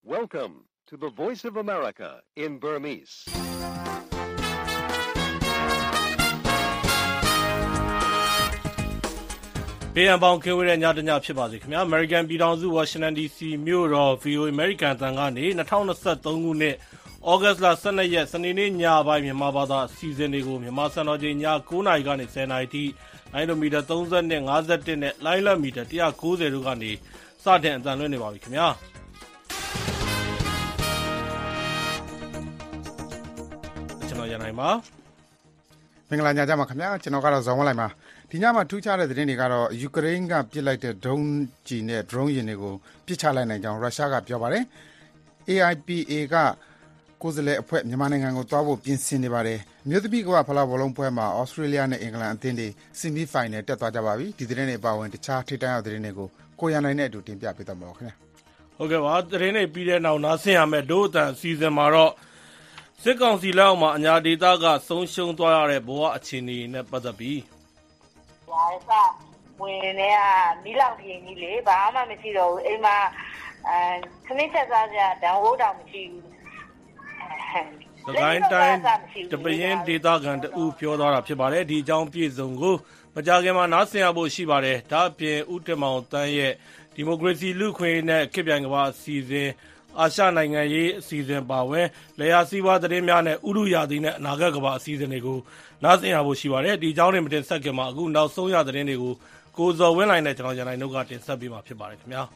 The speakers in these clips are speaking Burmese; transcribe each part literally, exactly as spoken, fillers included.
Welcome to the Voice of America in Burmese. ။ဘေးအပေါင်းကင်းဝေးတဲ့ညတညဖြစ်ပါစေခင်ဗျာ။ American ပြည်ထောင်စု Washington ဒီ စီ မြို့တော် ဗွီအိုအေ American အသံကနေ၂၀၂၃ခုနှစ်ဩဂတ်စ်လ၁၂ရက်စနေနေ့ညပိုင်းမြန်မာဘာသာအစီအစဉ်တွေကိုမြန်မာစံတော်ချိန်ည၉နာရီကနေ၁၀နာရီထိလိုင်းဒိုမီတာ၃၂ ၅၁နဲ့လိုင်းလတ်မီတာ၁၉၀တို့ကနေစတင်အသံလွှင့်နေပါပြီခင်ဗျာ။ကျွန်တော်ရနိုင်ပါမင်္ဂလာညချမ်းပါခင်ဗျာကျွန်တော်ကတော့ဇော်ဝင်းလိုက်ပါဒီညမှာထူးခြားတဲ့သတင်းတွေကတော့ယူကရိန်းကပစ်လိုက်တဲ့ဒရုန်းကျည်နဲ့ဒရုန်းယာဉ်တွေကိုပစ်ချလိုက်နိုင်ကြောင်းရုရှားကပြောပါတယ် အေ အိုင် ပီ အေ ကကိုယ်စားလှယ်အဖွဲ့မြန်မာနိုင်ငံကိုတွားဖို့ပြင်ဆင်နေပါတယ်မြို့သမီးကဖလားဘောလုံးပွဲမှာဩစတြေးလျနဲ့အင်္ဂလန်အသင်းတွေဆီမီဖိုင်နယ်တက်သွားကြပါပြီဒီသတင်းတွေအပါအဝင်တခြားထိပ်တန်းရောက်သတင်းတွေကိုကိုရန်နိုင်နဲ့အတူတင်ပြပေးသွားမှာပါခင်ဗျာဟုတ်ကဲ့ပါသတင်းတွေပြီးတဲ့နောက်နားဆင်ရမယ်ဒို့အတန်အစီအစဉ်မှာတော့စစ်ကောင်စီလက်အောက်မှာအညာဒေသကဆုံးရှုံးသွားရတဲ့ဘဝအခြေအနေနဲ့ပတ်သက်ပြီးဒါကဝင်နေတာမိလောက်ပြင်းကြီးလေဘာမှမရှိတော့ဘူးအိမ်မှာအဲခမင်းချက်စားကြဒံဝိုးတောင်မရှိဘူးသခိုင်းတိုင်းတပရင်ဒေသခံတူပြောသွားတာဖြစ်ပါတယ်ဒီအကြောင်းပြည့်စုံကိုမကြခင်မှာနားဆင်ရဖို့ရှိပါတယ်ဒါအပြင်ဦးတင်မောင်တန်းရဲ့ဒီမိုကရေစီလူခွင့်နဲ့ခေတ်ပြိုင်ကမ္ဘာအစီအစဉ်အာရှနိုင်ငံရေးအစီအစဉ်ပါဝင်လေယာစီးပွားသတင်းများနဲ့ဥရုယာသည်နဲ့အနာဂတ်ကမ္ဘာအစီအစဉ်တွေကိုနားဆင်ရဖို့ရှိပါတယ်ဒီအကြောင်းတွေမတင်ဆက်ခင်မှာအခုနောက်ဆုံးရသတင်းတွေကိုကိုဇော်ဝင်းလိုင်းနဲ့ကျွန်တော်ရန်နိုင်တို့ကတင်ဆက်ပေးမှာဖြစ်ပါတယ်ခင်ဗျာ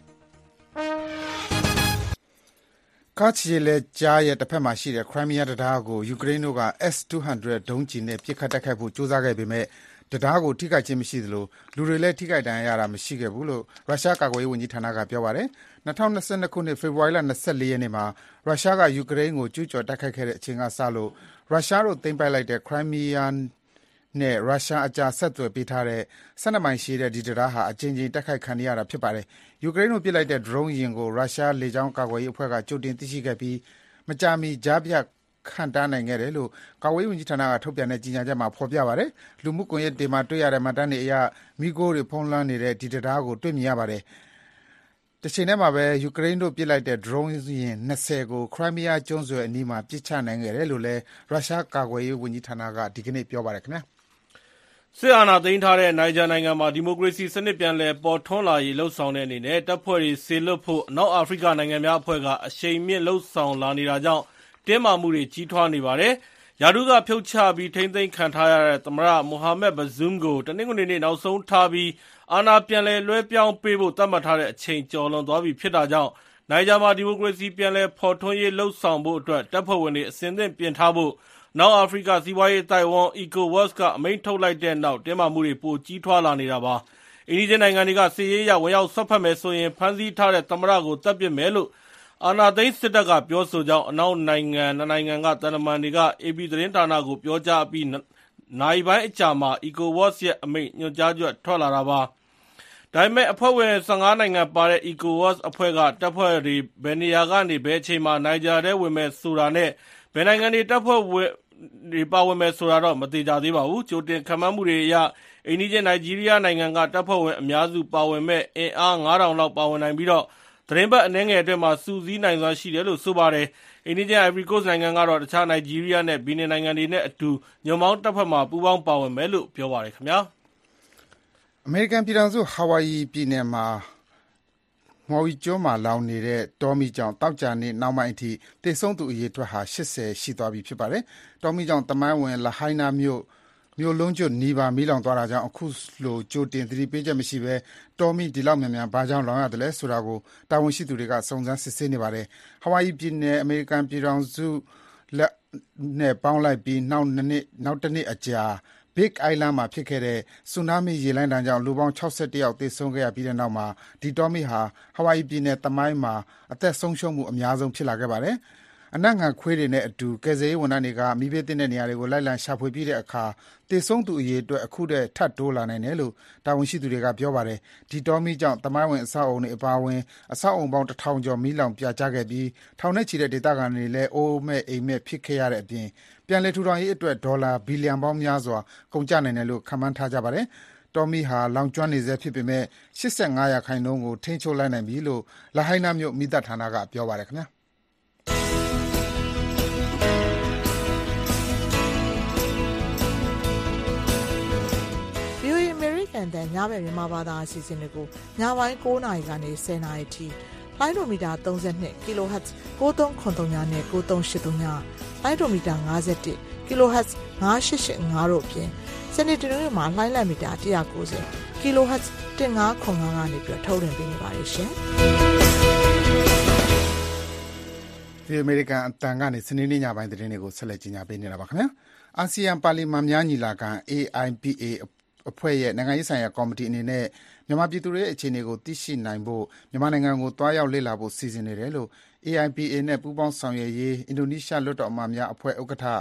ကာချီလေကြားရဲ့တစ်ဖက်မှာရှိတဲ့ခရိုင်းမီးယားတံတားကိုယူကရိန်းတို့က အက်စ်၂၀၀ ဒုံးကျည်နဲ့ပစ်ခတ်တိုက်ခိုက်ဖို့ကြိုးစားခဲ့ပေမဲ့တံတားကိုထိခိုက်ခြင်းမရှိသလိုလူတွေလည်းထိခိုက်ဒဏ်ရာရတာမရှိခဲ့ဘူးလို့ရုရှားကာကွယ်ရေးဝန်ကြီးဌာနကပြောပါတယ်၂၀၂၂ခုနှစ်ဖေဖော်ဝါရီလ၂၄ရက်နေ့မှာရုရှားကယူကရိန်းကိုကျူးကျော်တိုက်ခိုက်ခဲ့တဲ့အချိန်ကစလို့ရုရှားတို့သိမ်းပိုက်လိုက်တဲ့ခရိုင်းမီးယားနဲ့ရုရှားအကြားဆက်သွယ်ပေးထားတဲ့၁၂မိုင်ရှည်တဲ့ဒီတံတားဟာအကြိမ်ကြိမ်တိုက်ခိုက်ခံရတာဖြစ်ပါတယ်ယူကရိန်းတို့ပစ်လိုက်တဲ့ဒရုန်းယာဉ်ကိုရုရှားလေကြောင်းကာကွယ်ရေးအဖွဲ့ကကြိုတင်သိရှိခဲ့ပြီးမကြာမီကြားဖြတ်ခံတားနိုင်ခဲ့တယ်လို့ကာကွယ်ရေးဝန်ကြီးဌာနကထုတ်ပြန်တဲ့ကြေညာချက်မှာဖော်ပြပါတယ်လူမှုကွန်ရက်တွေမှာတွေ့ရတဲ့မှတ်တမ်းတွေအရမိโก้တွေဖုံးလွှမ်းနေတဲ့ဒီတံတားကိုတွေ့မြင်ရပါတယ်တချိန်တည်းမှာပဲယူကရိန်းတို့ပစ်လိုက်တဲ့ဒရုန်းယာဉ်၂၀ကိုခရိုင်းမီးယားကျွန်းဆွယ်အနီးမှာပစ်ချနိုင်ခဲ့တယ်လို့လည်းရုရှားကာကွယ်ရေးဝန်ကြီးဌာနကဒီကနေ့ပြောပါတယ်ခင်ဗျာစစ်အာဏာသိမ်းထားတဲ့နိုင်ဂျာနိုင်ငံမှာဒီမိုကရေစီစနစ်ပြန်လည်ပေါ်ထွန်းလာရေးလှုံ့ဆော်တဲ့အနေနဲ့တပ်ဖွဲ့တွေဆေလွတ်ဖို့အနောက်အာဖရိကနိုင်ငံများအဖွဲ့ကအရှိန်မြင့်လှုံ့ဆော်လာနေတာကြောင့်တင်းမာမှုတွေကြီးထွားနေပါတယ်။ယာဒူးကဖြုတ်ချပြီးထိမ့်သိမ်းခံထားရတဲ့သမ္မတမိုဟာမက်ဘဇွမ်ကိုတနင်္ဂနွေနေ့နောက်ဆုံးထားပြီးအာဏာပြန်လည်လွှဲပြောင်းပေးဖို့သတ်မှတ်ထားတဲ့အချိန်ကျော်လွန်သွားပြီဖြစ်တာကြောင့်နိုင်ဂျာမှာဒီမိုကရေစီပြန်လည်ဖော်ထွန်းရေးလှုံ့ဆော်ဖို့အတွက်တပ်ဖွဲ့ဝင်တွေအစဉ်သင့်ပြင်ထားဖို့နောက်အာဖရိကစီးပွားရေးတိုင်ဝမ် ECOWAS ကအမိန့်ထုတ်လိုက်တဲ့နောက်တင်းမာမှုတွေပိုကြီးထွားလာနေတာပါ။အိန္ဒိယနိုင်ငံတွေကစစ်ရေးရဝင်ရောက်ဆွတ်ဖက်မယ်ဆိုရင်ဖမ်းဆီးထားတဲ့သမ္မတကိုတပ်ပစ်မယ်လို့အာဏာသိမ်းစစ်တပ်ကပြောဆိုကြောင်းအနောက်နိုင်ငံနှစ်နိုင်ငံကတန်တမန်တွေက အေပီ သတင်းဌာနကိုပြောကြားပြီးနိုင်ပိုင်းအကြာမှာ ECOWAS ရဲ့အမိန့်ညွှန်ကြားချက်ထွက်လာတာပါ။ဒါပေမဲ့အဖွဲ့ဝင်၁၅နိုင်ငံပါတဲ့ ECOWAS အဖွဲ့ကတပ်ဖွဲ့တွေဘယ်နေရာကနေဘယ်အချိန်မှာနိုင်ဂျာထဲဝင်မယ်ဆိုတာနဲ့ဘယ်နိုင်ငံတွေတပ်ဖွဲ့ဝင်တွေပါဝင်မယ်ဆိုတာတော့မသိကြသေးပါဘူး။ကြိုတင်ခန့်မှန်းမှုတွေအရအိန္ဒိယနိုင်ဂျီးရီးယားနိုင်ငံကတပ်ဖွဲ့ဝင်အများစုပါဝင်မဲ့အင်အား၅ထောင်လောက်ပါဝင်နိုင်ပြီးတော့သတင်းပတ်အနည်းငယ်အတွင်းမှာစူးစီးနိုင်စွမ်းရှိတယ်လို့ဆိုပါတယ်။အိန္ဒိယ Ivory Coast နိုင်ငံကတော့တခြားနိုင်ဂျီးရီးယားနဲ့ဘီနင်နိုင်ငံတွေနဲ့အတူညွန့်ပေါင်းတပ်ဖွဲ့မှာပူးပေါင်းပါဝင်မယ်လို့ပြောပါတယ်ခင်ဗျာ။အမေရိကန်ပြည်ထောင်စုဟာဝိုင်ယီပြည်နယ်မှာမော်ဝီကျွန်းမှာလောင်နေတဲ့တောမီကြောင့်တောက်ကြနေနောက်ပိုင်းအထိတေဆုံးသူအရေအတွက်ဟာ၈၀ရှိသွားပြီဖြစ်ပါတယ်။တောမီကြောင့်တမိုင်းဝင်လဟိုင်းနာမြို့မြို့လုံးကျွတ်နီးပါမီးလောင်သွားတာကြောင့်အခုလိုကြိုတင်သတိပေးချက်မရှိဘဲတောမီဒီလောက်မြန်မြန်ဘာကြောင့်လောင်ရတယ်လဲဆိုတာကိုတာဝန်ရှိသူတွေကစုံစမ်းစစ်ဆေးနေပါတယ်။ဟာဝိုင်ယီပြည်နယ်အမေရိကန်ပြည်ထောင်စုလက်နဲ့ပေါင်းလိုက်ပြီးနောက်နှစ်နောက်တစ်နှစ်အကြာBig Island မှာဖြစ်ခဲ့တဲ့ဆူနာမီရေလှိုင်းဒဏ်ကြောင့်လူပေါင်း၆၁ယောက်သေဆုံးခဲ့ရပြီးတဲ့နောက်မှာဒီတောမီဟာဟာဝိုင်ယီပြည်နယ်သမိုင်းမှာအသက်ဆုံးရှုံးမှုအများဆုံးဖြစ်လာခဲ့ပါတယ်။အနက်ငယ်ခွေးတွေနဲ့အတူကယ်ဆယ်ရေးဝန်ထမ်းတွေကမီးဘေးသင့်တဲ့နေရာတွေကိုလိုက်လံရှာဖွေပြီးတဲ့အခါသေဆုံးသူအရေအတွက်အခုတည်းထပ်တိုးလာနိုင်တယ်လို့တာဝန်ရှိသူတွေကပြောပါတယ်။ဒီတောမီကြောင့်သမိုင်းဝင်အဆောက်အုံတွေအပါအဝင်အဆောက်အုံပေါင်းတစ်ထောင်ကျော်မီးလောင်ပြာကျခဲ့ပြီးထောင်နဲ့ချီတဲ့ဒေသခံတွေလည်းအိုးမဲ့အိမ်မဲ့ဖြစ်ခဲ့ရတဲ့အပြင်ပြန်လည်ထူထောင်ရေးအတွက်ဒေါ်လာဘီလီယံပေါင်းများစွာကုန်ကျနိုင်တယ်လို့ခန့်မှန်းထားကြပါတယ်။တောမီဟာလောင်ကျွမ်းနေဆဲဖြစ်ပေမဲ့၈၅ရာခိုင်နှုန်းကိုထိန်းချုပ်လိုက်နိုင်ပြီလို့လဟိုင်းနာမြို့မီးသတ်ဌာနကပြောပါတယ်ခင်ဗျာ။န်တန်ညဘက်မြန်မာဘာသာအစီအစဉ်တွေကိုညပိုင်း၉နာရီကနေ၁၀နာရီထိလိုင်းဒိုမီတာ၃၂ kHz ၉၃၇၃ညနဲ့၉၃၈၃ညလိုင်းဒိုမီတာ၅၁ kHz ၅၈၈၅တို့အပြင်စနေတနင်္ဂနွေမှာလိုင်းလံမီတာ၁၉၀ kHz ၁၅၇၅ကနေပြီးထုတ်လွှင့်ပေးနေပါတယ်ရှင်ဒီအမေရိကန်အတန်ကနေစနေနေ့ညပိုင်းသတင်းတွေကိုဆက်လက်ကြီးညာပေးနေတာပါခင်ဗျာအာဆီယံပါလီမန်များညီလာခံ A I P A အဖွဲ့ရဲ့နိုင်ငံရေးဆိုင်ရာကော်မတီအနေနဲ့မြန်မာပြည်သူတွေရဲ့အခြေအနေကိုသိရှိနိုင်ဖို့မြန်မာနိုင်ငံကိုတွားရောက်လေ့လာဖို့စီစဉ်နေတယ်လို့ A I P A နဲ့ပူးပေါင်းဆောင်ရွက်ရေးအင်ဒိုနီးရှားလွှတ်တော်အမတ်များအဖွဲ့ဥက္ကဋ္ဌ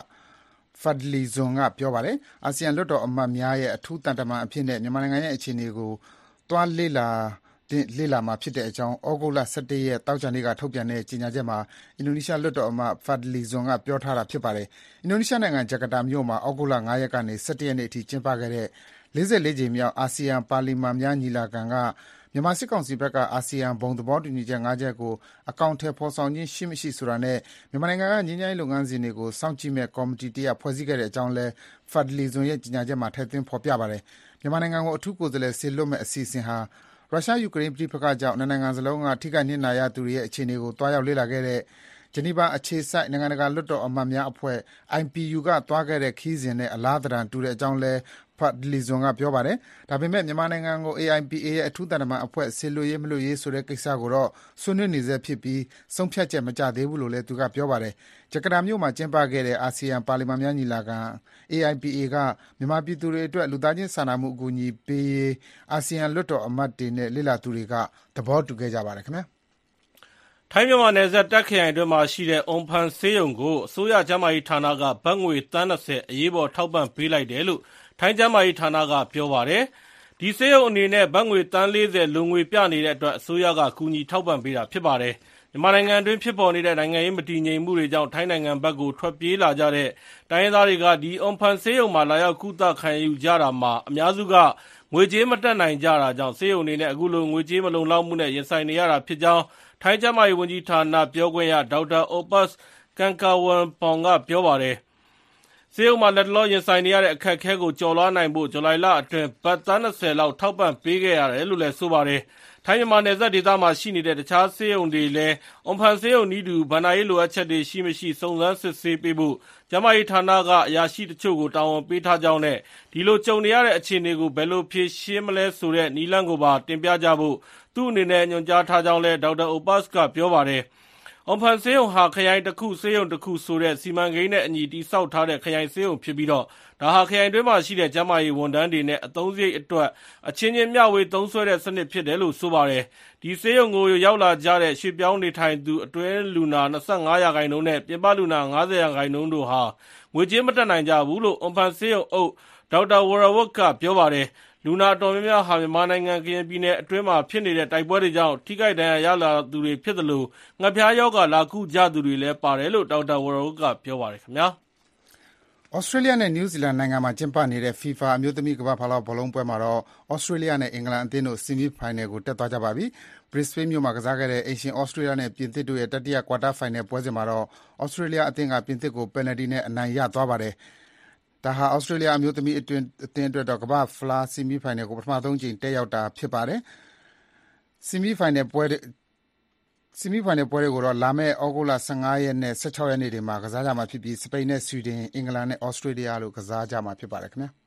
Fadly Zon ကပြောပါတယ်အာဆီယံလွှတ်တော်အမတ်များရဲ့အထူးတန်တမန်အဖြစ်နဲ့မြန်မာနိုင်ငံရဲ့အခြေအနေကိုတွားလေ့လာလေ့လာမှာဖြစ်တဲ့အကြောင်းဩဂုတ်လ၁၁ရက်တောက်ကြနေ့ကထုတ်ပြန်တဲ့ကြေညာချက်မှာအင်ဒိုနီးရှားလွှတ်တော်အမတ် Fadly Zon ကပြောထားတာဖြစ်ပါတယ်အင်ဒိုနီးရှားနိုင်ငံဂျကာတာမြို့မှာဩဂုတ်လ၅ရက်ကနေ၁၁ရက်နေ့အထိကျင်းပခဲ့တဲ့၄၄ကြိမ်မြောက်အာဆီယံပါလီမန်များညီလာခံကမြန်မာစစ်ကောင်စီဘက်ကအာဆီယံဘုံသဘောတူညီချက်၅ချက်ကိုအကောင့်ထဲပေါ်ဆောင်ခြင်းရှိမရှိဆိုတာနဲ့မြန်မာနိုင်ငံကငြိမ်းချမ်းရေးလုပ်ငန်းစဉ်တွေကိုစောင့်ကြည့်မဲ့ကော်မတီတရပ်ဖွဲ့စည်းခဲ့တဲ့အကြောင်းလဲ Fadly Zon ရဲ့ကြေညာချက်မှာထည့်သွင်းဖော်ပြပါတယ်မြန်မာနိုင်ငံကိုအထူးကိုယ်စားလှယ်ဆေလွတ်မဲ့အစီအစဉ်ဟာရုရှား-ယူကရိန်းပဋိပက္ခကြောင့်နှစ်နိုင်ငံစလုံးကထိခိုက်နစ်နာရသူတွေရဲ့အခြေအနေကိုတွားရောက်လေ့လာခဲ့တဲ့ဂျနီဗာအခြေစိုက်နိုင်ငံတကာလွှတ်တော်အမတ်များအဖွဲ့ I P U ကတွားခဲ့တဲ့ခရီးစဉ်နဲ့အလားသဏ္ဍာန်တူတဲ့အကြောင်းလဲ Fadly Zon ကပြောပါတယ်။ဒါပေမဲ့မြန်မာနိုင်ငံကို A I P A ရဲ့အထူးတန်တမန်အဖွဲ့ဆေလွတ်ရေးမလွတ်ရေးဆိုတဲ့ကိစ္စကိုတော့ဆွေးနွေးနေဆဲဖြစ်ပြီးဆုံးဖြတ်ချက်မကျသေးဘူးလို့လည်းသူကပြောပါတယ်။ဂျကာတာမြို့မှာကျင်းပခဲ့တဲ့အာဆီယံပါလီမန်များညီလာခံ A I P A ကမြန်မာပြည်သူတွေအတွက်လူသားချင်းစာနာမှုအကူအညီပေးရေးအာဆီယံလွှတ်တော်အမတ်တွေနဲ့လေ့လာသူတွေကသဘောတူခဲ့ကြပါတယ်ခင်ဗျာ။ထိုင်းမြန်မာနယ်စပ်တာ့ခ်ခရိုင်အတွင်းမှာရှိတဲ့အွန်ဖန်ဆေးရုံကိုအစိုးရကျန်းမာရေးဌာနကဘတ်ငွေသန်း၂၀အရေးပေါ်ထောက်ပံ့ပေးလိုက်တယ်လို့ထိုင်းကျန်းမာရေးဌာနကပြောပါတယ်။ဒီဆေးရုံအနေနဲ့ဘတ်ငွေသန်း၄၀လိုငွေပြနေတဲ့အတွက်အစိုးရကကူညီထောက်ပံ့ပေးတာဖြစ်ပါတယ်။မြန်မာနိုင်ငံအတွင်းဖြစ်ပေါ်နေတဲ့နိုင်ငံရေးမတည်ငြိမ်မှုတွေကြောင့်ထိုင်းနိုင်ငံဘက်ကိုထွက်ပြေးလာကြတဲ့တိုင်းရင်းသားတွေကဒီအွန်ဖန်ဆေးရုံမှာလာရောက်ကုသခံယူကြတာမှာအများစုကငွေကြေးမတက်နိုင်ကြတာကြောင့်ဆေးရုံအနေနဲ့အခုလိုငွေကြေးမလုံလောက်မှုနဲ့ရင်ဆိုင်နေရတာဖြစ်ကြောင်းထိုင်းကျန်းမာရေးဝန်ကြီးဌာနပြောခွင့်ရဒေါက်တာအိုပတ်စ်ကန်ကာဝန်ပောင်ကပြောပါတယ်။ဆေးရုံမှာလက်တလောရင်ဆိုင်နေရတဲ့အခက်အခဲကိုကျော်လွှားနိုင်ဖို့ဇူလိုင်လအတွင်းဘတ်သန်း၂၀လောက်ထောက်ပံ့ပေးခဲ့ရတယ်လို့လည်းဆိုပါတယ်။ထိုင်းမြန်မာနယ်စပ်ဒေသမှာရှိနေတဲ့တခြားဆေးရုံတွေလည်းအွန်ဖန်ဆေးရုံနည်းတူဘဏ္ဍာရေးလိုအပ်ချက်တွေရှိမရှိစုံစမ်းစစ်ဆေးပေးဖို့ကျန်းမာရေးဌာနကအရာရှိတချို့ကိုတာဝန်ပေးထားကြောင်းနဲ့ဒီလိုကြုံနေရတဲ့အခြေအနေကိုဘယ်လိုဖြေရှင်းမလဲဆိုတဲ့နည်းလမ်းကိုပါတင်ပြကြဖို့သူ့အနေနဲ့ညွှန်ကြားထားကြောင်းလည်းဒေါက်တာအိုပတ်စ်ကပြောပါတယ်။အွန်ဖန်ဆေးရုံဟာခရိုင်တစ်ခုဆေးရုံတစ်ခုဆိုတဲ့စီမံကိန်းနဲ့အညီတည်ဆောက်ထားတဲ့ခရိုင်ဆေးရုံဖြစ်ပြီးတော့ဒါဟာခရိုင်တွင်းမှာရှိတဲ့ကျန်းမာရေးဝန်ထမ်းတွေနဲ့အသုံးစရိတ်အတွက်အချင်းချင်းမျှဝေသုံးစွဲတဲ့စနစ်ဖြစ်တယ်လို့ဆိုပါတယ်။ဒီဆေးရုံကိုရောက်လာကြတဲ့ရွှေ့ပြောင်းနေထိုင်သူအတွင်းလူနာ၂၅ရာခိုင်နှုန်းနဲ့ပြင်ပလူနာ၅၀ရာခိုင်နှုန်းတို့ဟာငွေကြေးမတက်နိုင်ကြဘူးလို့အွန်ဖန်ဆေးရုံအုပ်ဒေါက်တာဝရဝတ်ကပြောပါတယ်။လူနာအတော်များများဟာမြန်မာနိုင်ငံကရင်ပြည်နယ်အတွင်းမှာဖြစ်နေတဲ့တိုက်ပွဲတွေကြောင့်ထိခိုက်ဒဏ်ရာရလာသူတွေဖြစ်သလိုငှက်ဖျားရောဂါလာကုကြသူတွေလည်းပါတယ်လို့ဒေါက်တာဝရဝတ်ကပြောပါတယ်ခင်ဗျာ။ဩစတြေးလျနဲ့နယူးဇီလန်နိုင်ငံမှာကျင်းပနေတဲ့ FIFA အမျိုးသမီးကမ္ဘာ့ဖလားဘောလုံးပွဲမှာတော့ဩစတြေးလျနဲ့အင်္ဂလန်အသင်းတို့ဆီမီဖိုင်နယ်ကိုတက်သွားကြပါပြီ။ Brisbane မြို့မှာကစားခဲ့တဲ့အိမ်ရှင်ဩစတြေးလျနဲ့ပြင်သစ်တို့ရဲ့တတိယကွာတာဖိုင်နယ်ပွဲစဉ်မှာတော့ဩစတြေးလျအသင်းကပြင်သစ်ကိုပယ်နယ်တီနဲ့အနိုင်ရသွားပါတယ်။ဒါဟာဩစတြေးလျအမျိုးသမီးအတွင်းအသင်းအတွက်တော့ကမ္ဘာ့ဖလားဆီမီဖိုင်နယ်ကိုပထမဆုံးကြိမ်တက်ရောက်တာဖြစ်ပါတယ်။ဆီမီဖိုင်နယ်ပွဲဆီမီဖိုင်နယ်ပွဲတွေကိုတော့လာမယ့်ဩဂုတ်လ၁၅ရက်နဲ့၁၆ရက်နေ့တွေမှာကစားကြမှာဖြစ်ပြီးစပိန်နဲ့ဆွီဒင်အင်္ဂလန်နဲ့ဩစတြေးလျတို့ကစားကြမှာဖြစ်ပါတယ်ခင်ဗျာ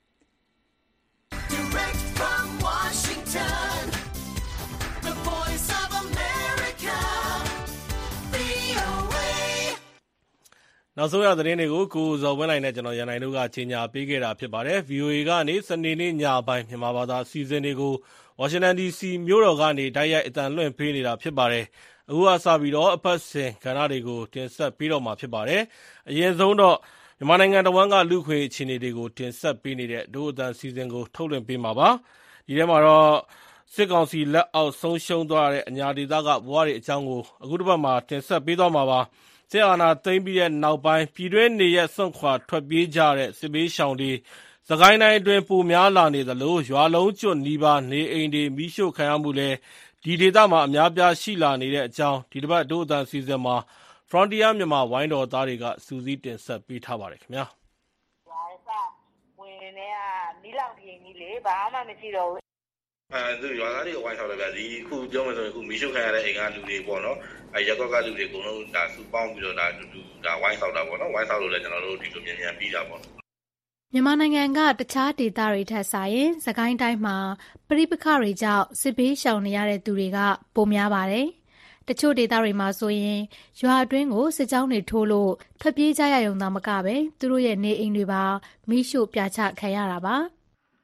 နောက်ဆုံးရသတင်းတွေကိုကိုဇော်ဝင်းနိုင်နဲ့ကျွန်တော်ရန်နိုင်တို့ကကြီးညာပေးခဲ့တာဖြစ်ပါတယ် V O A ကနေစနေနေ့ညပိုင်းမြန်မာဘာသာအစီအစဉ်တွေကိုဝါရှင်တန် ဒီစီမြို့တော်ကနေတိုက်ရိုက်အသံလွှင့်ပေးနေတာဖြစ်ပါတယ်။အခုအစပြီးတော့အပတ်စဉ်ကဏ္ဍတွေကိုတင်ဆက်ပေးတော့မှာဖြစ်ပါတယ်။အရင်ဆုံးတော့မြန်မာနိုင်ငံတော်ဝန်ကလူခွေအခြေအနေတွေကိုတင်ဆက်ပေးနေတဲ့ဒို့အသံအစီအစဉ်ကိုထုတ်လွှင့်ပေးမှာပါ။ဒီထဲမှာတော့စစ်ကောင်စီလက်အောက်ဆုံးရှုံးသွားတဲ့အညာဒေသကဘဝတွေအကြောင်းကိုအခုတစ်ပတ်မှာတင်ဆက်ပေးသွားမှာပါ။စစ်အာဏာသိမ်းပြီးတဲ့နောက်ပိုင်းပြည်တွင်းနေရစွန့်ခွာထွက်ပြေးကြတဲ့စစ်ဘေးရှောင်တွေစကိုင်းတိုင်းအတွင်းပိုများလာနေသလိုရွာလုံးကျွတ်နီးပါးနေအိမ်တွေမိရှို့ခံရမှုလည်းဒီဒေသမှာအများပြားရှိလာနေတဲ့အကြောင်းဒီတစ်ပတ်ဒို့အသံစီစဉ်မှာ Frontier မြန်မာဝိုင်းတော်သားတွေကစူးစီးတင်ဆက်ပေးထားပါတယ်ခင်ဗျာ။ဝင်ဝင်နေတာမီးလောင်ပြင်ကြီးလေဘာမှမရှိတော့ဘူးအဲသူရွာသားတွေဝိုင်းဆောက်တယ်ဗျာဒီခုပြောမှဆိုရင်ခုမီးရှို့ခံရတဲ့အိမ်ကလူတွေပေါ့နော်အဲရက်ကွက်ကလူတွေအကုန်လုံးဒါစုပေါင်းပြီးတော့ဒါတူတူဒါဝိုင်းဆောက်တာပေါ့နော်ဝိုင်းဆောက်လို့လည်းကျွန်တော်တို့ဒီလိုမြန်မြန်ပြီးတာပေါ့မြန်မာနိုင်ငံကတခြားဒေသတွေထက်စာရင်စကိုင်းတိုင်းမှာပဋိပက္ခတွေကြောင့်စစ်ဘေးရှောင်နေရတဲ့သူတွေကပိုများပါတယ်။တချို့ဒေသတွေမှာဆိုရင်ရွာအတွင်းကိုစစ်ကြောင်းတွေထိုးလို့ထွက်ပြေးကြရရုံသာမကပဲသူတို့ရဲ့နေအိမ်တွေပါမီးရှို့ပြာချခံရတာပါ။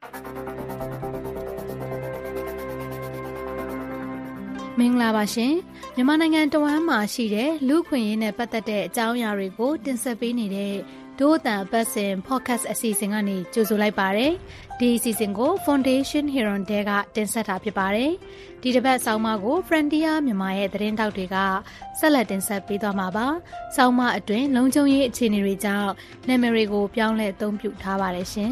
မင်္ဂလာပါရှင်မြန်မာနိုင်ငံတဝမ်းမှာရှိတဲ့လူခွင့်ရေးနဲ့ပတ်သက်တဲ့အကြောင်းအရာတွေကိုတင်ဆက်ပေးနေတဲ့ဒို့အတန်အပတ်စဉ် podcast အစီအစဉ်ကနေကြိုဆိုလိုက်ပါတယ်ဒီအစီအစဉ်ကို Foundation Heron တဲကတင်ဆက်တာဖြစ်ပါတယ်ဒီတစ်ပတ်ဆောင်းပါးကို Frontier မြန်မာရဲ့သတင်းတောက်တွေကဆက်လက်တင်ဆက်ပေးသွားမှာပါဆောင်းပါးအတွင်းလုံခြုံရေးအခြေအနေတွေကြောင့်နာမည်တွေကိုပြောင်းလဲအသုံးပြုထားပါတယ်ရှင်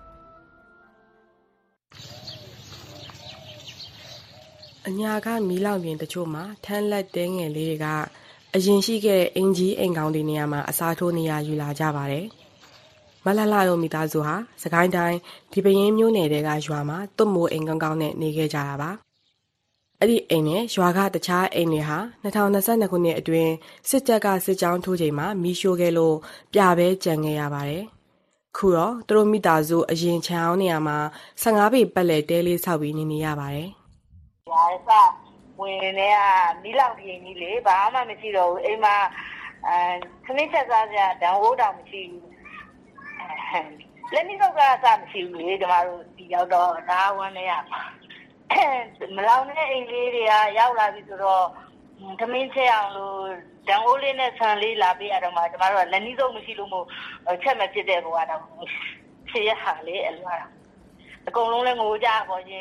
အညာကမီးလောင်ပြင်တချို့မှာထန်းလက်တဲငယ်လေးတွေကအရင်ရှိခဲ့တဲ့အင်ကြီးအိမ်ကောင်တွေနေရာမှာအစားထိုးနေရယူလာကြပါတယ်။မလှလှတို့မိသားစုဟာစကိုင်းတိုင်းဒီပရင်မျိုးနယ်တဲကရွာမှာသွတ်မိုးအိမ်ကောင်းကောင်းနဲ့နေခဲ့ကြတာပါ။အဲ့ဒီအိမ်နဲ့ရွာကတခြားအိမ်တွေဟာ၂၀၂၂ခုနှစ်အတွင်းစစ်တပ်ကစစ်ကြောင်းထိုးချိန်မှာမီးရှို့ခဲ့လို့ပြပဲကြံခဲ့ရပါတယ်။ခုတော့သူတို့မိသားစုအရင်ချောင်းနေရာမှာ၁၅ပေပတ်လည်တဲလေးဆောက်ပြီးနေနေရပါတယ်။ရာစဝင်နေတာမီးလောင်ပြင်ကြီးလေဘာမှမရှိတော့ဘူးအိမ်မှာအဲခမင်းချက်စားကြတန်ဟိုးတောင်မရှိဘူးလက်မီးတော့ကစားမရှိဘူးလေကျမတို့ဒီရောက်တော့ဒါဝမ်းနေရမလောင်တဲ့အိမ်လေးတွေကရောက်လာပြီဆိုတော့ခမင်းချက်အောင်လို့တန်ဟိုးလေးနဲ့ဆန်လေးလာပေးရတော့မှကျမတို့ကလက်နီးစုံမရှိလို့မို့ချက်မဖြစ်တဲ့ဘဝတော့ဖြစ်ရဟာလေအလွာအကုန်လုံးလည်းငိုကြပါချင်း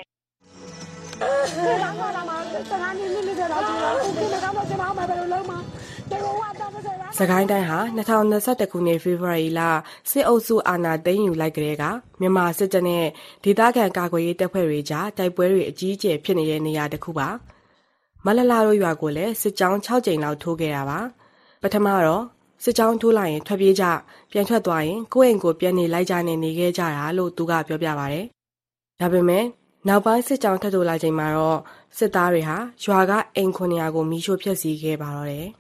စကိုင်းတိုင်းဟာ၂၀၂၁ခုနှစ်ဖေဖော်ဝါရီလစစ်အုပ်စုအာဏာသိမ်းယူလိုက်ကလေးကမြန်မာစစ်တပ်နဲ့ဒေသခံကာကွယ်ရေးတပ်ဖွဲ့တွေကြားတိုက်ပွဲတွေအကြီးအကျယ်ဖြစ်နေတဲ့နေရာတစ်ခုပါမလလာတို့ရွာကိုလည်းစစ်ကြောင်း၆ကြိမ်လောက်ထိုးခဲ့တာပါပထမတော့စစ်ကြောင်းထိုးလိုက်ရင်ထွက်ပြေးကြပြန်ထွက်သွားရင်ကိုယ့်အိမ်ကိုပြန်နေလိုက်ကြနေနေခဲ့ကြတာလို့သူကပြောပြပါတယ်ဒါပေမဲ့နောက်ပိုင်းစစ်ကြောင်းထပ်ထိုးလာချိန်မှာတော့စစ်သားတွေဟာရွာကအိမ်ခုနှစ်ရာကိုမီးရှို့ဖျက်ဆီးခဲ့ပါတော့တယ်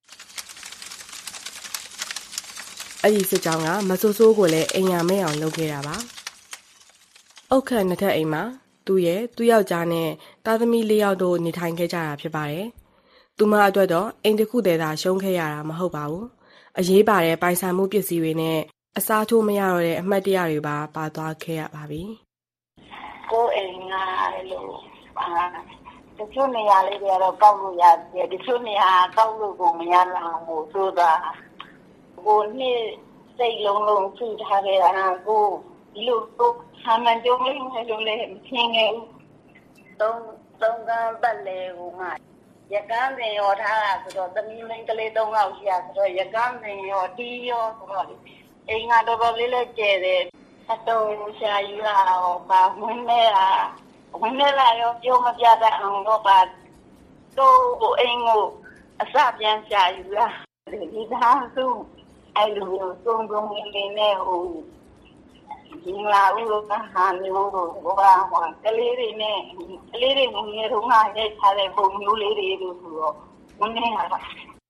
အဲ့ဒီစစ်ကြောင်းကမဆိုးဆိုးကိုလည်းအိမ်ရမဲ့အောင်လုပ်ခဲ့တာပါအုတ်ခန့်နှစ်ထပ်အိမ်မှာသူ့ရဲ့သူ့ယောက်ျားနဲ့သားသမီးလေးယောက်တို့နေထိုင်ခဲ့ကြတာဖြစ်ပါတယ်သူမအတွက်တော့အိမ်တစ်ခုတည်းသာရှုံးခဲ့ရတာမဟုတ်ပါဘူးအရေးပါတဲ့ပိုင်ဆိုင်မှုပစ္စည်းတွေနဲ့အစားထိုးမရတော့တဲ့အမှတ်တရတွေပါပါသွားခဲ့ရပါပြီကိုယ်အိမ်ကလို့အာတချို့နေရာလေးတွေကတော့ကောက်လို့ရတယ်တချို့နေရာကောက်လို့ကိုမရတော့ဘူးဆိုတာကိုနှစ်စိတ်လုံးလုံးထူထားခဲ့တာကိုဒီလိုတော့ဆမ်းမကြုံလေးနဲ့လုံးလေးမဖြစ်ငယ်သုံးသုံးကန်းပတ်လေကိုမှရကန်းပင်ရောထားတာဆိုတော့သမီးမင်းကလေးသုံးယောက်ရှိရဆိုတော့ရကန်းပင်ရောတီးရောဆိုတော့အိမ်ကတော်တော်လေးလည်းကျဲတယ်အတော်ရှာယူလာတော့ပါဝင်နေတာဝင်နေလာရောပြောမပြတတ်အောင်တော့ပါတော့အိမ်ကိုအစပြန်ရှာယူလာဒီသားစုအဲ့လိုသုံးသုံးနေနေဟိုဒီလာဦးလို့ဟာမျိုးတို့ဘာမှကလေးတွေနဲ့ကလေးတွေငွေထုံးကရိုက်ထားတဲ့ပုံမျိုးလေးတွေလို့ဆိုတော့ဝင်နေတာပါ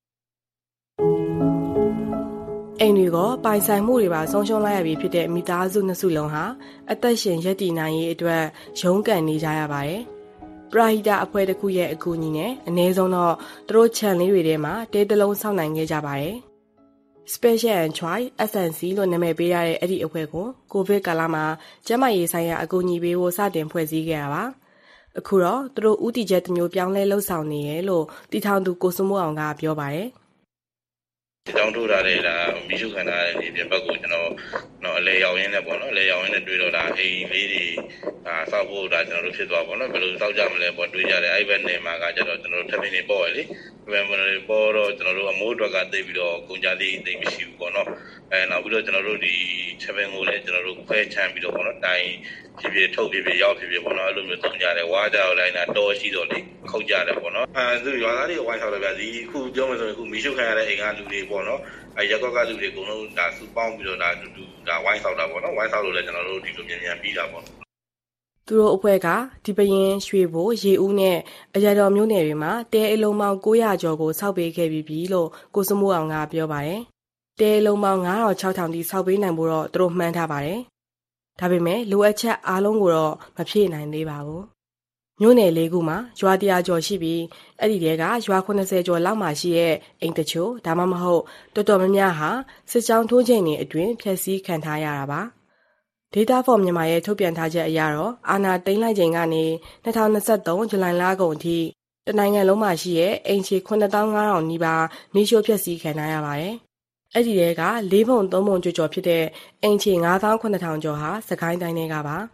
အိမ်တွေကပိုင်ဆိုင်မှုတွေပါဆုံးရှုံးလိုက်ရပြီဖြစ်တဲ့မိသားစုနှစ်စုလုံးဟာအသက်ရှင်ရပ်တည်နိုင်ရေးအတွက်ရုန်းကန်နေကြရပါတယ်။ပရာဟိတအဖွဲ့တစ်ခုရဲ့အကူအညီနဲ့အနည်းဆုံးတော့သူတို့ခြံလေးတွေထဲမှာတဲတလုံးဆောက်နိုင်ခဲ့ကြပါတယ်။ Special and Try အက်စ် အန် စီ လို့နာမည်ပေးရတဲ့အဲ့ဒီအဖွဲ့ကိုကိုဗစ်ကာလမှာကျန်းမာရေးဆိုင်ရာအကူအညီပေးဖို့စတင်ဖွဲ့စည်းခဲ့တာပါ။အခုတော့သူတို့ဦးတည်ချက်တစ်မျိုးပြောင်းလဲလှုပ်ဆောင်နေရလို့တီထောင်သူကိုစုမိုးအောင်ကပြောပါတယ်။ဒီတောင်းထိုးထားတဲ့ဒါမီးရှို့ခံထားတဲ့ဒီပြပတ်ကိုကျွန်တော်တော့အလဲရောက်ရင်းနဲ့ပေါ့နော်အလဲရောက်ရင်းနဲ့တွေ့တော့ဒါအိမ်လေးတွေဒါစောက်ဖို့ဒါကျွန်တော်တို့ဖြစ်သွားပေါ့နော်ဘယ်လိုစောက်ကြမလဲပေါ့တွေးကြတယ်အဲ့ဘက်နေမှာကကျတော့ကျွန်တော်တို့ထပ်နေနေပေါ့ရလေဘယ်မှာလဲပေါ့တော့ကျွန်တော်တို့အမိုးအတွက်ကသိပြီးတော့ကုန်ကြလေးသိမရှိဘူးပေါ့နော်အဲနောက်ပြီးတော့ကျွန်တော်တို့ဒီချက်ပင်ကိုလည်းကျွန်တော်တို့ခွဲချမ်းပြီးတော့ပေါ့နော်တိုင်ဖြစ်ဖြစ်ထုတ်ဖြစ်ဖြစ်ရောက်ဖြစ်ဖြစ်ပေါ့နော်အဲ့လိုမျိုးသုံးကြတယ်ဝါးကြောက်လိုက်တာတော်ရှိတော့လေခုတ်ကြတယ်ပေါ့နော်အဲသူရွာသားတွေဝိုင်းဆောက်တယ်ဗျာဒီခုပြောမှဆိုရင်ခုမီးရှို့ခံရတဲ့အိမ်ကလူတွေပေါ့နော်အဲရက်ကောက်ကလူတွေအကုန်လုံးဒါစုပေါင်းပြီးတော့ဒါတူတူဒါဝိုင်းဆောက်တာပေါ့နော်ဝိုင်းဆောက်လို့လည်းကျွန်တော်တို့ဒီလိုမြန်မြန်ပြီးတာပေါ့သူတို့အဖွဲ့ကဒီပရင်ရွှေဘိုရေဦးနဲ့အရတော်မျိုးနယ်တွေမှာတဲအလုံးပေါင်း၉ရာကျော်ကိုစောက်ပေးခဲ့ပြီးပြီလို့ကိုစမိုးအောင်ကပြောပါတယ်။တဲအလုံးပေါင်း၅ထောင်၆ထောင်တိစောက်ပေးနိုင်ဖို့တော့သူတို့မှန်းထားပါတယ်။ဒါပေမဲ့လိုအပ်ချက်အားလုံးကိုတော့မဖြည့်နိုင်သေးပါဘူး။မျိုးနယ်လေးခုမှာရွာတရာကျော်ရှိပြီးအဲ့ဒီတဲကရွာ၉၀ကျော်လောက်မှရှိရဲ့အိမ်တချို့ဒါမှမဟုတ်တော်တော်များများဟာစစ်ကြောင်းထိုးချိန်တွေအတွင်းဖျက်ဆီးခံထားရတာပါ။ Data for မြန်မာရဲ့ထုတ်ပြန်ထားချက်အရတော့အာဏာသိမ်းလိုက်ချိန်ကနေ၂၀၂၃ဇူလိုင်လကုန်အထိတနိုင်ငံလုံးမှာရှိတဲ့အိမ်ခြေ၇သောင်း၅ထောင်နီးပါးမီးရှို့ဖျက်ဆီးခံရပါတယ်။အဲ့ဒီတဲကလေးပုံသုံးပုံကျော်ကျော်ဖြစ်တဲ့အိမ်ခြေ၅သောင်း၇ထောင်ကျော်ဟာစကိုင်းတိုင်းထဲကပါ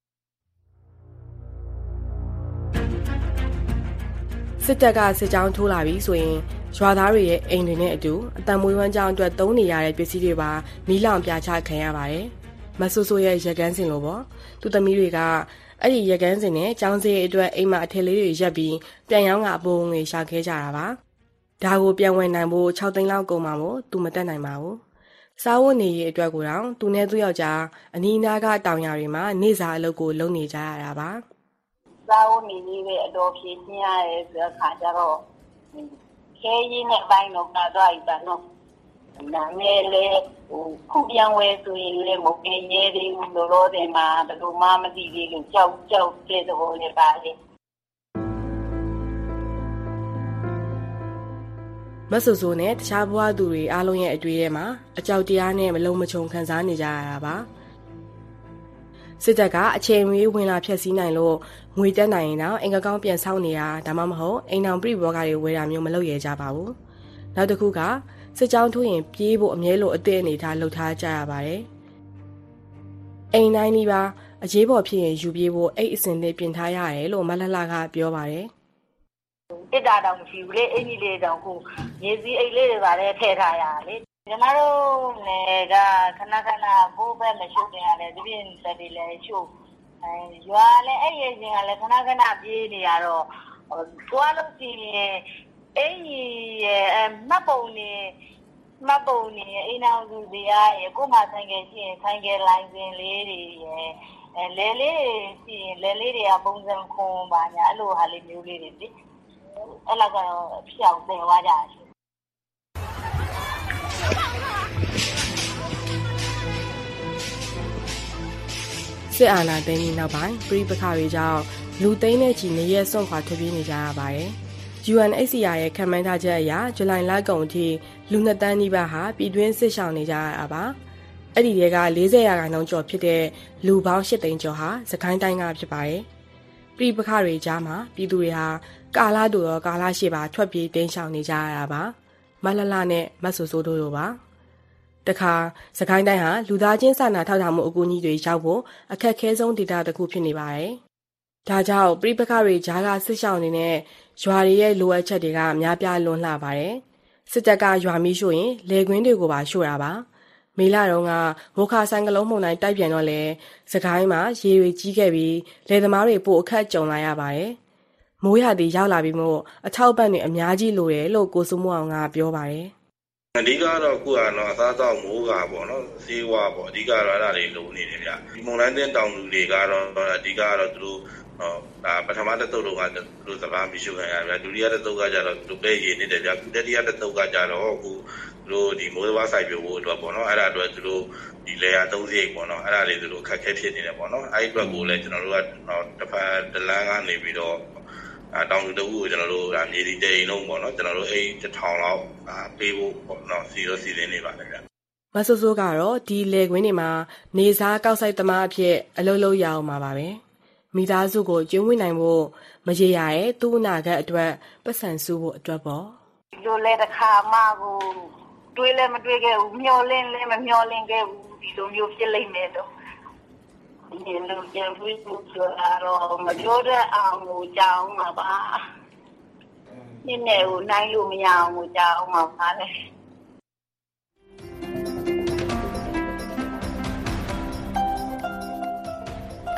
စစ်တပ်ကစစ်ကြောင်းထိုးလာပြီဆိုရင်ရွာသားတွေရဲ့အိမ်တွေနဲ့အတူအတံမွေးဝမ်းကြောင်းအတွက်သုံးနေရတဲ့ပစ္စည်းတွေပါမီးလောင်ပြချခံရပါတယ်မဆူဆူရဲ့ရက်ကန်းစင်လိုပေါ့သူသမီးတွေကအဲ့ဒီရက်ကန်းစင်နဲ့ចောင်းစည်းအတွက်အိမ်မှာအထည်လေးတွေရက်ပြီးပြန်ရောင်းကအပိုးငွေရှာခဲ့ကြတာပါဒါကိုပြန်ဝင်နိုင်ဖို့၆သိန်းလောက်ကုန်မှာမို့သူမတက်နိုင်ပါဘူးစားဝတ်နေရေးအတွက်ကိုတော့သူနဲ့သူ့ယောက်ျားအနီးနားကတောင်ယာတွေမှာနေစာအလုပ်ကိုလုပ်နေကြရတာပါစားဝတ်နေရေးပဲအတော်ဖြည့်ရှင်းရတယ်ဆိုတဲ့ခါကျတော့ခဲရင်းနဲ့ပိုင်းတော့ကတော့အိပ်ပါတော့နာမည်လေဟိုခုပြန်ဝဲဆိုရင်လေမပြင်းရဲသေးဘူးလို့လို့တယ်မှာဘယ်လိုမှမသိသေးလို့ကြောက်ကြောက်တဲ့သဘောလေးပါလေမဆူဆူနဲ့တခြားဘဝသူတွေအားလုံးရဲ့အတွေ့အထဲမှာအကြောက်တရားနဲ့မလုံးမချုံခံစားနေကြရတာပါစစ်တပ်ကအချိန်မီဝင်လာဖျက်ဆီးနိုင်လို့ငွေတက်နိုင်ရင်တော့အင်္ဂကောင်းပြန်ဆောက်နေတာဒါမှမဟုတ်အိမ်အောင်ပြိဘောကတွေဝယ်တာမျိုးမလုပ်ရကြပါဘူးနောက်တစ်ခုကစစ်ကြောင်းထိုးရင်ပြေးဖို့အမြဲလိုအသည့်အနေထားလှုပ်ထားကြရပါတယ်။အိမ်တိုင်းဒီပါအရေးပေါ်ဖြစ်ရင်ယူပြေးဖို့အိတ်အစင်လေးပြင်ထားရတယ်လို့မလှလှကပြောပါတယ်။တစ်တာတောင်မရှိဘူးလေအင်ကြီးလေးတောင်ခုမြေစည်းအိတ်လေးတွေပါလေထည့်ထားရလေ။ကျွန်တော်တို့နယ်ကခဏခဏဘိုးဘက်မရှုပ်နေရတယ်ဒီပြင်ဆက်တွေလည်းရှုပ်အဲရွာလည်းအဲ့ရဲ့ချင်းကလည်းခဏခဏပြေးနေရတော့သွားလို့ရှိရင်အင်းကြီးရဲ့မတ်ပုံနေမတ်ပုံနေအိမ်အောင်စုတွေရဲ့ကိုမဆိုင်ငယ်ရှိရင်ဆိုင်ငယ်လိုင်းစင်လေးတွေရဲ့အဲလဲလေးရှိရင်လဲလေးတွေကပုံစံခွန်ပါညာအဲ့လိုဟာလေးမျိုးလေးတွေလေအဲ့လောက်ကတော့ဖြောက်တယ်ဝါကြတယ်စစ်အာဏာသိမ်းပြီးနောက်ပိုင်းပြည်ပခါတွေကြောင့်လူသိန်းနဲ့ချီနေရဲစွန့်ခွာထွက်ပြေးနေကြရပါတယ်ယူအန်အိတ်စီအာရဲ့ခန့်မှန်းထားချက်အရဇူလိုင်လကုန်အထိလူနှစ်တန်းနီးပါးဟာပြည်တွင်းစစ်ရှောင်နေကြရတာပါ။အဲ့ဒီတွေက၄၀ရာခိုင်နှုန်းကျော်ဖြစ်တဲ့လူပေါင်း၈သိန်းကျော်ဟာစကိုင်းတိုင်းကဖြစ်ပါတယ်။ပြည်ပခတွေကြားမှာပြည်သူတွေဟာကာလတူရောကာလရှည်ပါထွက်ပြေးတိမ်းရှောင်နေကြရတာပါ။မလလနဲ့မဆူဆိုးတို့လိုပါ။တခါစကိုင်းတိုင်းဟာလူသားချင်းစာနာထောက်ထားမှုအကူအညီတွေရောက်ဖို့အခက်အခဲဆုံးဒေသတစ်ခုဖြစ်နေပါတယ်။ဒါကြောင့်ပြည်ပခတွေကြားကစစ်ရှောင်နေတဲ့ရွာတွေရဲ့လိုအပ်ချက်တွေကများပြားလွန်းလှပါတယ်။စစ်တပ်ကရွာမီးရှို့ရင်လေကွင်းတွေကိုပါရှို့တာပါ။မေလတုန်းကဝခဆိုင်ကလုံးမုန်တိုင်းတိုက်ပြန်တော့လေစကိုင်းမှာရေတွေကြီးခဲ့ပြီးလယ်သမားတွေပိုအခက်ကြုံလာရပါတယ်။မိုးရာသီရောက်လာပြီးမို့အထောက်ပံ့တွေအများကြီးလိုတယ်လို့ကိုစုမိုးအောင်ကပြောပါတယ်။အဓိကတော့ခုကတော့အသားတောက်မိုးကပေါ့နော်စေးဝါပေါ့အဓိကတော့အဲ့ဒါတွေလိုနေတယ်ဗျ။ဒီမုန်တိုင်းတင်တောင်လူတွေကတော့အဓိကတော့သူတို့ဟောဒါပထမတစ်သုတ်လုံးကသူတို့စကားမရှိခဲ့ရဗျာဒုတိယတစ်သုတ်ကကြတော့သူပဲရည်နေတယ်ဗျာခုတတိယတစ်သုတ်ကကြတော့အခုသူတို့ဒီမိုးစဘာဆိုင်ပြဖို့အတွက်ပေါ့နော်အဲ့ဒါအတွက်သူတို့ဒီလေယာသုံးစိတ်ပေါ့နော်အဲ့ဒါလေးသူတို့ခက်ခဲဖြစ်နေတယ်ပေါ့နော်အဲ့ဒီအတွက်ကိုလည်းကျွန်တော်တို့ကတစ်ဖက်တလန်းကနေပြီးတော့အတောင်တူတူကိုကျွန်တော်တို့ဒါမြေဒီတိန်လုံးပေါ့နော်ကျွန်တော်တို့အဲ့တစ်ထောင်လောက်ပေးဖို့ပေါ့နော်စီရောစီစဉ်နေပါတယ်ဗျာမဆူဆိုးကတော့ဒီလေကွင်းတွေမှာနေစားကောက်ဆိုင်သမားအဖြစ်အလုပ်လုပ်ရအောင်ပါပါပဲမိသားစုကိုကျွေးဝင်းနိုင်ဖို့မရေရတဲ့သူ့အနာဂတ်အတွက်ပတ်စံစုဖို့အတွက်ပေါ့ဒီလိုလေတစ်ခါမှကိုတွေးလည်းမတွေးခဲ့ဘူးမျောလင်းလည်းမမျောလင်းခဲ့ဘူးဒီလိုမျိုးဖြစ်လိမ့်မယ်တော့ဒီလိုကြံပြီးဆိုတာတော့မပြောတဲ့အောင်ကိုကြောင်းမှာပါနည်းနည်းကိုနိုင်လို့မရအောင်ကိုကြောင်းမှာပါလေ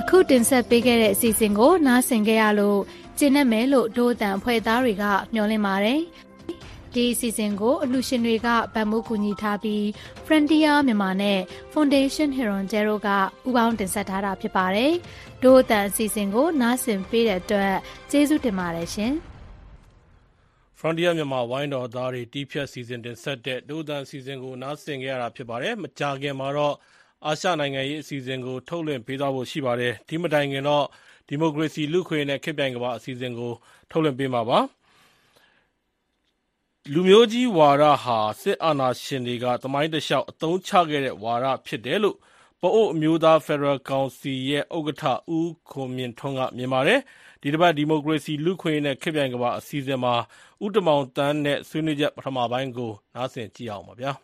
အခုတင်ဆက်ပေးခဲ့တဲ့အစီအစဉ်ကိုနားဆင်ကြရလို့ကျေနပ်မယ်လို့ဒို့အတန်အဖွဲ့သားတွေကမျှော်လင့်ပါတယ်ဒီအစီအစဉ်ကိုအလှူရှင်တွေကဗန်မိုးကူညီထားပြီး Frontier မြန်မာနဲ့ Foundation Hirondero ကပူးပေါင်းတင်ဆက်ထားတာဖြစ်ပါတယ်ဒို့အတန်အစီအစဉ်ကိုနားဆင်ပေးတဲ့အတွက်ကျေးဇူးတင်ပါတယ်ရှင် Frontier မြန်မာဝိုင်းတော်သားတွေတီးဖြတ်စီစဉ်တင်ဆက်တဲ့ဒို့အတန်အစီအစဉ်ကိုနားဆင်ကြရတာဖြစ်ပါတယ်မကြာခင်မှာတော့အာရှနိုင်ငံရေးအစီအစဉ်ကိုထုတ်လွှင့်ပေးသွားဖို့ရှိပါတယ်ဒီမတိုင်ခင်တော့ဒီမိုကရေစီလူ့ခွင့်နဲ့ခေတ်ပြိုင်ကမ္ဘာအစီအစဉ်ကိုထုတ်လွှင့်ပေးမှာပါလူမျိုးကြီးဝါဒဟာစစ်အာဏာရှင်တွေကသမိုင်းတလျှောက်အသုံးချခဲ့တဲ့ဝါဒဖြစ်တယ်လို့ပအို့အမျိုးသားဖက်ဒရယ်ကောင်စီရဲ့ဥက္ကဋ္ဌဦးခွန်မြင့်ထွန်းကမြင်ပါတယ်ဒီတစ်ပတ်ဒီမိုကရေစီလူ့ခွင့်နဲ့ခေတ်ပြိုင်ကမ္ဘာအစီအစဉ်မှာဦးတမောင်တန်းနဲ့ဆွေးနွေးချက်ပထမပိုင်းကိုနားဆင်ကြည့်အောင်ပါဗျာ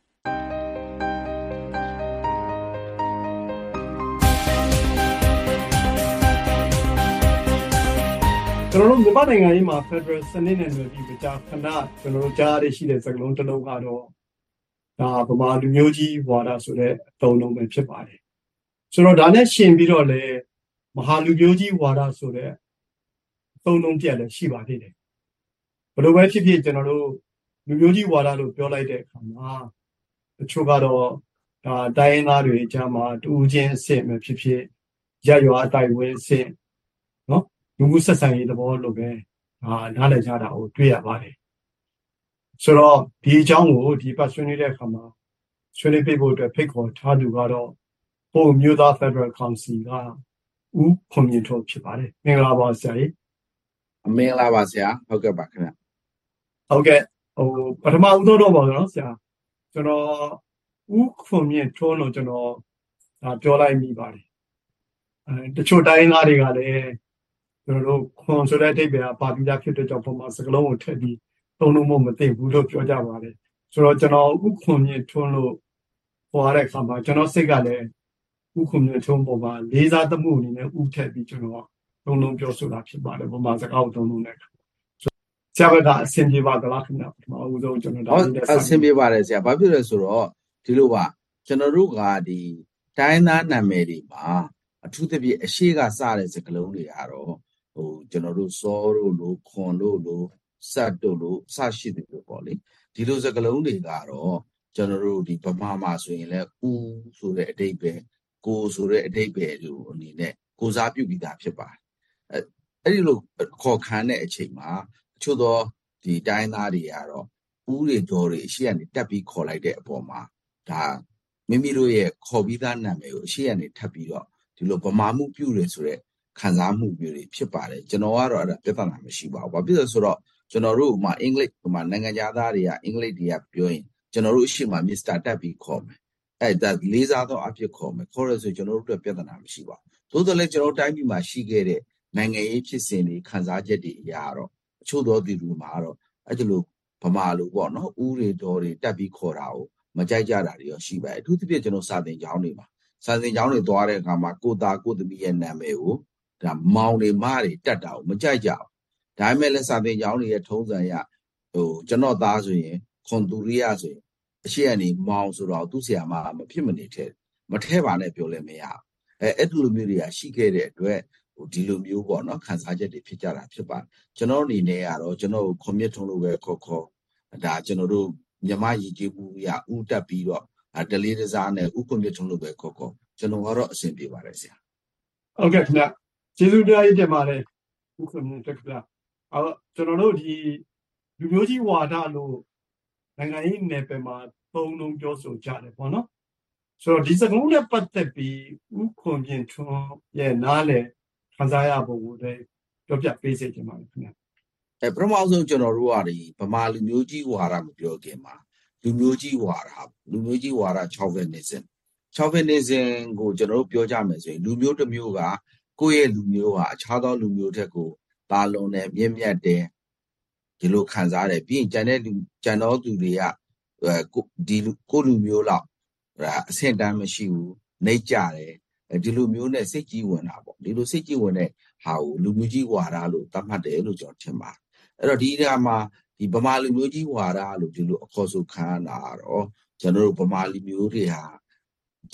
ကျွန်တော်တို့မြန်မာနိုင်ငံရေးမှာ Federal စနစ်နဲ့နယ်ပြီးကြာခဏကျွန်တော်တို့ကြားရရှိတဲ့စကားလုံးတစ်လုံးကတော့ဒါဗမာလူမျိုးကြီးဝါဒဆိုတဲ့အသုံးလုံးပဲဖြစ်ပါတယ်ဆိုတော့ဒါနဲ့ရှင်ပြီးတော့လေမဟာလူမျိုးကြီးဝါဒဆိုတဲ့အသုံးလုံးပြက်လည်းရှိပါသေးတယ်ဘယ်လိုပဲဖြစ်ဖြစ်ကျွန်တော်တို့လူမျိုးကြီးဝါဒလို့ပြောလိုက်တဲ့အခါမှာတချို့ကတော့ဒါတိုင်းရင်းသားတွေအကြားမှာတူချင်းအဆင့်ပဲဖြစ်ဖြစ်ရရွာအတိုင်းဝင်းအဆင့်နော်လူမှုဆက်ဆံရေးသဘောလိုပဲအာနားလည်ကြတာကိုတွေ့ရပါတယ်ဆိုတော့ဒီအကြောင်းကိုဒီပတ်ဆွေးနွေးတဲ့အခါမှာဆွေးနွေးပေးဖို့အတွက်ဖိတ်ခေါ်ထားသူကတော့ဟိုမြို့သား Federal Council ကဦးခွန်မြင့်ထွန်းဖြစ်ပါတယ်မင်္ဂလာပါဆရာကြီးမင်္ဂလာပါဆရာဟုတ်ကဲ့ပါခင်ဗျဟုတ်ကဲ့ဟိုပထမဦးဆုံးတော့ပါနော်ဆရာကျွန်တော်ဦးခွန်မြင့်ထွန်းလို့ကျွန်တော်ဒါပြောလိုက်မိပါတယ်အဲတချို့တိုင်းသားတွေကလည်းကျွန်တော်တို့ခွန်ဆိုတဲ့အဓိပ္ပာယ်ကပါပြီးသားဖြစ်တဲ့ကြောင့်ပုံမှန်စကားလုံးကိုထည့်ပြီးသုံးလို့မသိဘူးလို့ပြောကြပါတယ်ဆိုတော့ကျွန်တော်ဥခွန်မြင့်ထွန်းလို့ဟောရတဲ့အခါမှာကျွန်တော်စိတ်ကလည်းဥခွန်မြင့်ထွန်းပုံမှာလေးစားသမှုအနေနဲ့ဥထည့်ပြီးကျွန်တော်သုံးလုံးပြောဆိုတာဖြစ်ပါတယ်ပုံမှန်စကားကိုသုံးလုံးနဲ့ဆရာကအဆင်ပြေပါကလားခင်ဗျာပထမဦးဆုံးကျွန်တော်ဒါလေးအဆင်ပြေပါတယ်ဆရာဘာဖြစ်လဲဆိုတော့ဒီလိုပါကျွန်တော်တို့ကဒီတိုင်းသားနာမည်တွေမှာအထူးသဖြင့်အရှိကစတဲ့စကားလုံးတွေကတော့ဟိုကျွန်တော်တို့စောတို့လို့ခွန်တို့လို့စတ်တို့လို့စရှိတယ်လို့ပေါ့လေဒီလိုစကားလုံးတွေကတော့ကျွန်တော်တို့ဒီဗမာမှာဆိုရင်လည်းဦးဆိုတဲ့အဓိပ္ပာယ်ကိုဆိုတဲ့အဓိပ္ပာယ်လို့အနေနဲ့ကိုစားပြုပြီးသားဖြစ်ပါတယ်အဲအဲ့ဒီလိုခေါ်ခန်းတဲ့အချိန်မှာအချို့သောဒီတိုင်းသားတွေကတော့ဦးတွေတော်တွေအရှိကနေတက်ပြီးခေါ်လိုက်တဲ့အပေါ်မှာဒါမိမိတို့ရဲ့ခေါ်ပြီးသားနာမည်ကိုအရှိကနေထပ်ပြီးတော့ဒီလိုဗမာမှုပြုတယ်ဆိုတဲ့ခံစားမှုမျိုးတွေဖြစ်ပါတယ်ကျွန်တော်ကတော့အဲ့ဒါပြဿနာမရှိပါဘူးဘာဖြစ်လဲဆိုတော့ကျွန်တော်တို့ဥမာအင်္ဂလိပ်ဥမာနိုင်ငံသားတွေကအင်္ဂလိပ်တွေကပြောရင်ကျွန်တော်တို့အရှိမ Mister တက်ပြီးခေါ်မယ်အဲ့ဒါလေးစားသောအဖြစ်ခေါ်မယ်ခေါ်ရဆိုကျွန်တော်တို့အတွက်ပြဿနာမရှိပါဘူးသို့တော်လည်းကျွန်တော်တိုင်းပြည်မှာရှိခဲ့တဲ့နိုင်ငံရေးဖြစ်စဉ်တွေခံစားချက်တွေအရာတော့အချို့သောသူတွေမှာတော့အဲ့ဒီလိုဗမာလိုပေါ့နော်ဦးတွေတော်တွေတက်ပြီးခေါ်တာကိုမကြိုက်ကြတာတွေရောရှိပါတယ်အထူးသဖြင့်ကျွန်တော်စာသင်ကျောင်းတွေမှာစာသင်ကျောင်းတွေသွားတဲ့အခါမှာကိုသားကိုသမီးရဲ့နာမည်ကိုဒါမောင်တွေမတွေတက်တာကိုမကြိုက်ကြဘူးဒါပေမဲ့လည်းစာသင်ကျောင်းတွေရဲ့ထုံးစံရဟိုကျွန်တော်သားဆိုရင်ခွန်သူရိယဆိုရင်အရှိကနေမောင်ဆိုတော့သူ့ဆရာမမဖြစ်မနေထဲမထဲပါနဲ့ပြောလဲမရအဲအဲ့ဒီလိုမျိုးတွေကရှိခဲ့တဲ့အတွက်ဟိုဒီလိုမျိုးပေါ့နော်ခံစားချက်တွေဖြစ်ကြတာဖြစ်ပါတယ်ကျွန်တော်အနေနဲ့ကတော့ကျွန်တော်ခွန်မြင့်ထုံးလို့ပဲခေါ်ခေါ်ဒါကျွန်တော်တို့မြမရည်ကြည်မှုရဥတက်ပြီးတော့တလေးတစားနဲ့ဥခွန်မြင့်ထုံးလို့ပဲခေါ်ခေါ်ကျွန်တော်ကတော့အဆင်ပြေပါတယ်ဆရာဟုတ်ကဲ့ခင်ဗျကျေးဇူးများကြီးတင်ပါတယ်ဥခွန်မြင့်တက်ခင်ဗျအော်ကျွန်တော်တို့ဒီလူမျိုးကြီးဝါဒလို့နိုင်ငံရေးနယ်ပယ်မှာသုံးလုံးပြောဆိုကြတယ်ပေါ့နော်ဆိုတော့ဒီစကားလုံးနဲ့ပတ်သက်ပြီးဥခွန်မြင့်ထွန်းရဲ့နားလေခံစားရပုံကိုလည်းပြောပြပေးစေချင်ပါတယ်ခင်ဗျအဲပထမဆုံးကျွန်တော်တို့ကဒီဗမာလူမျိုးကြီးဝါဒမပြောခင်မှာလူမျိုးကြီးဝါဒလူမျိုးကြီးဝါဒ Chauvinism Chauvinism ကိုကျွန်တော်တို့ပြောကြမယ်ဆိုရင်လူမျိုးတစ်မျိုးကကိုယ့်ရဲ့လူမျိုးဟာအခြားသောလူမျိုးတက်ကိုတာလွန်တယ်မြင့်မြတ်တယ်ဒီလိုခံစားတယ်ပြီးရင်ကျန်တဲ့လူကျန်တော်သူတွေကဒီကိုလူမျိုးလောက်အဆင့်တန်းမရှိဘူးနှိမ့်ကြတယ်ဒီလိုမျိုးနဲ့စိတ်ကြီးဝင်တာပေါ့ဒီလိုစိတ်ကြီးဝင်တဲ့ဟာကိုလူမျိုးကြီးဝါဒလို့သတ်မှတ်တယ်လို့ကျွန်တော်ထင်ပါတယ်အဲ့တော့ဒီနေရာမှာဒီဗမာလူမျိုးကြီးဝါဒလို့ဒီလိုအခေါ်ဆိုခံရတာတော့ကျွန်တော်တို့ဗမာလူမျိုးတွေဟာကျွန်တော်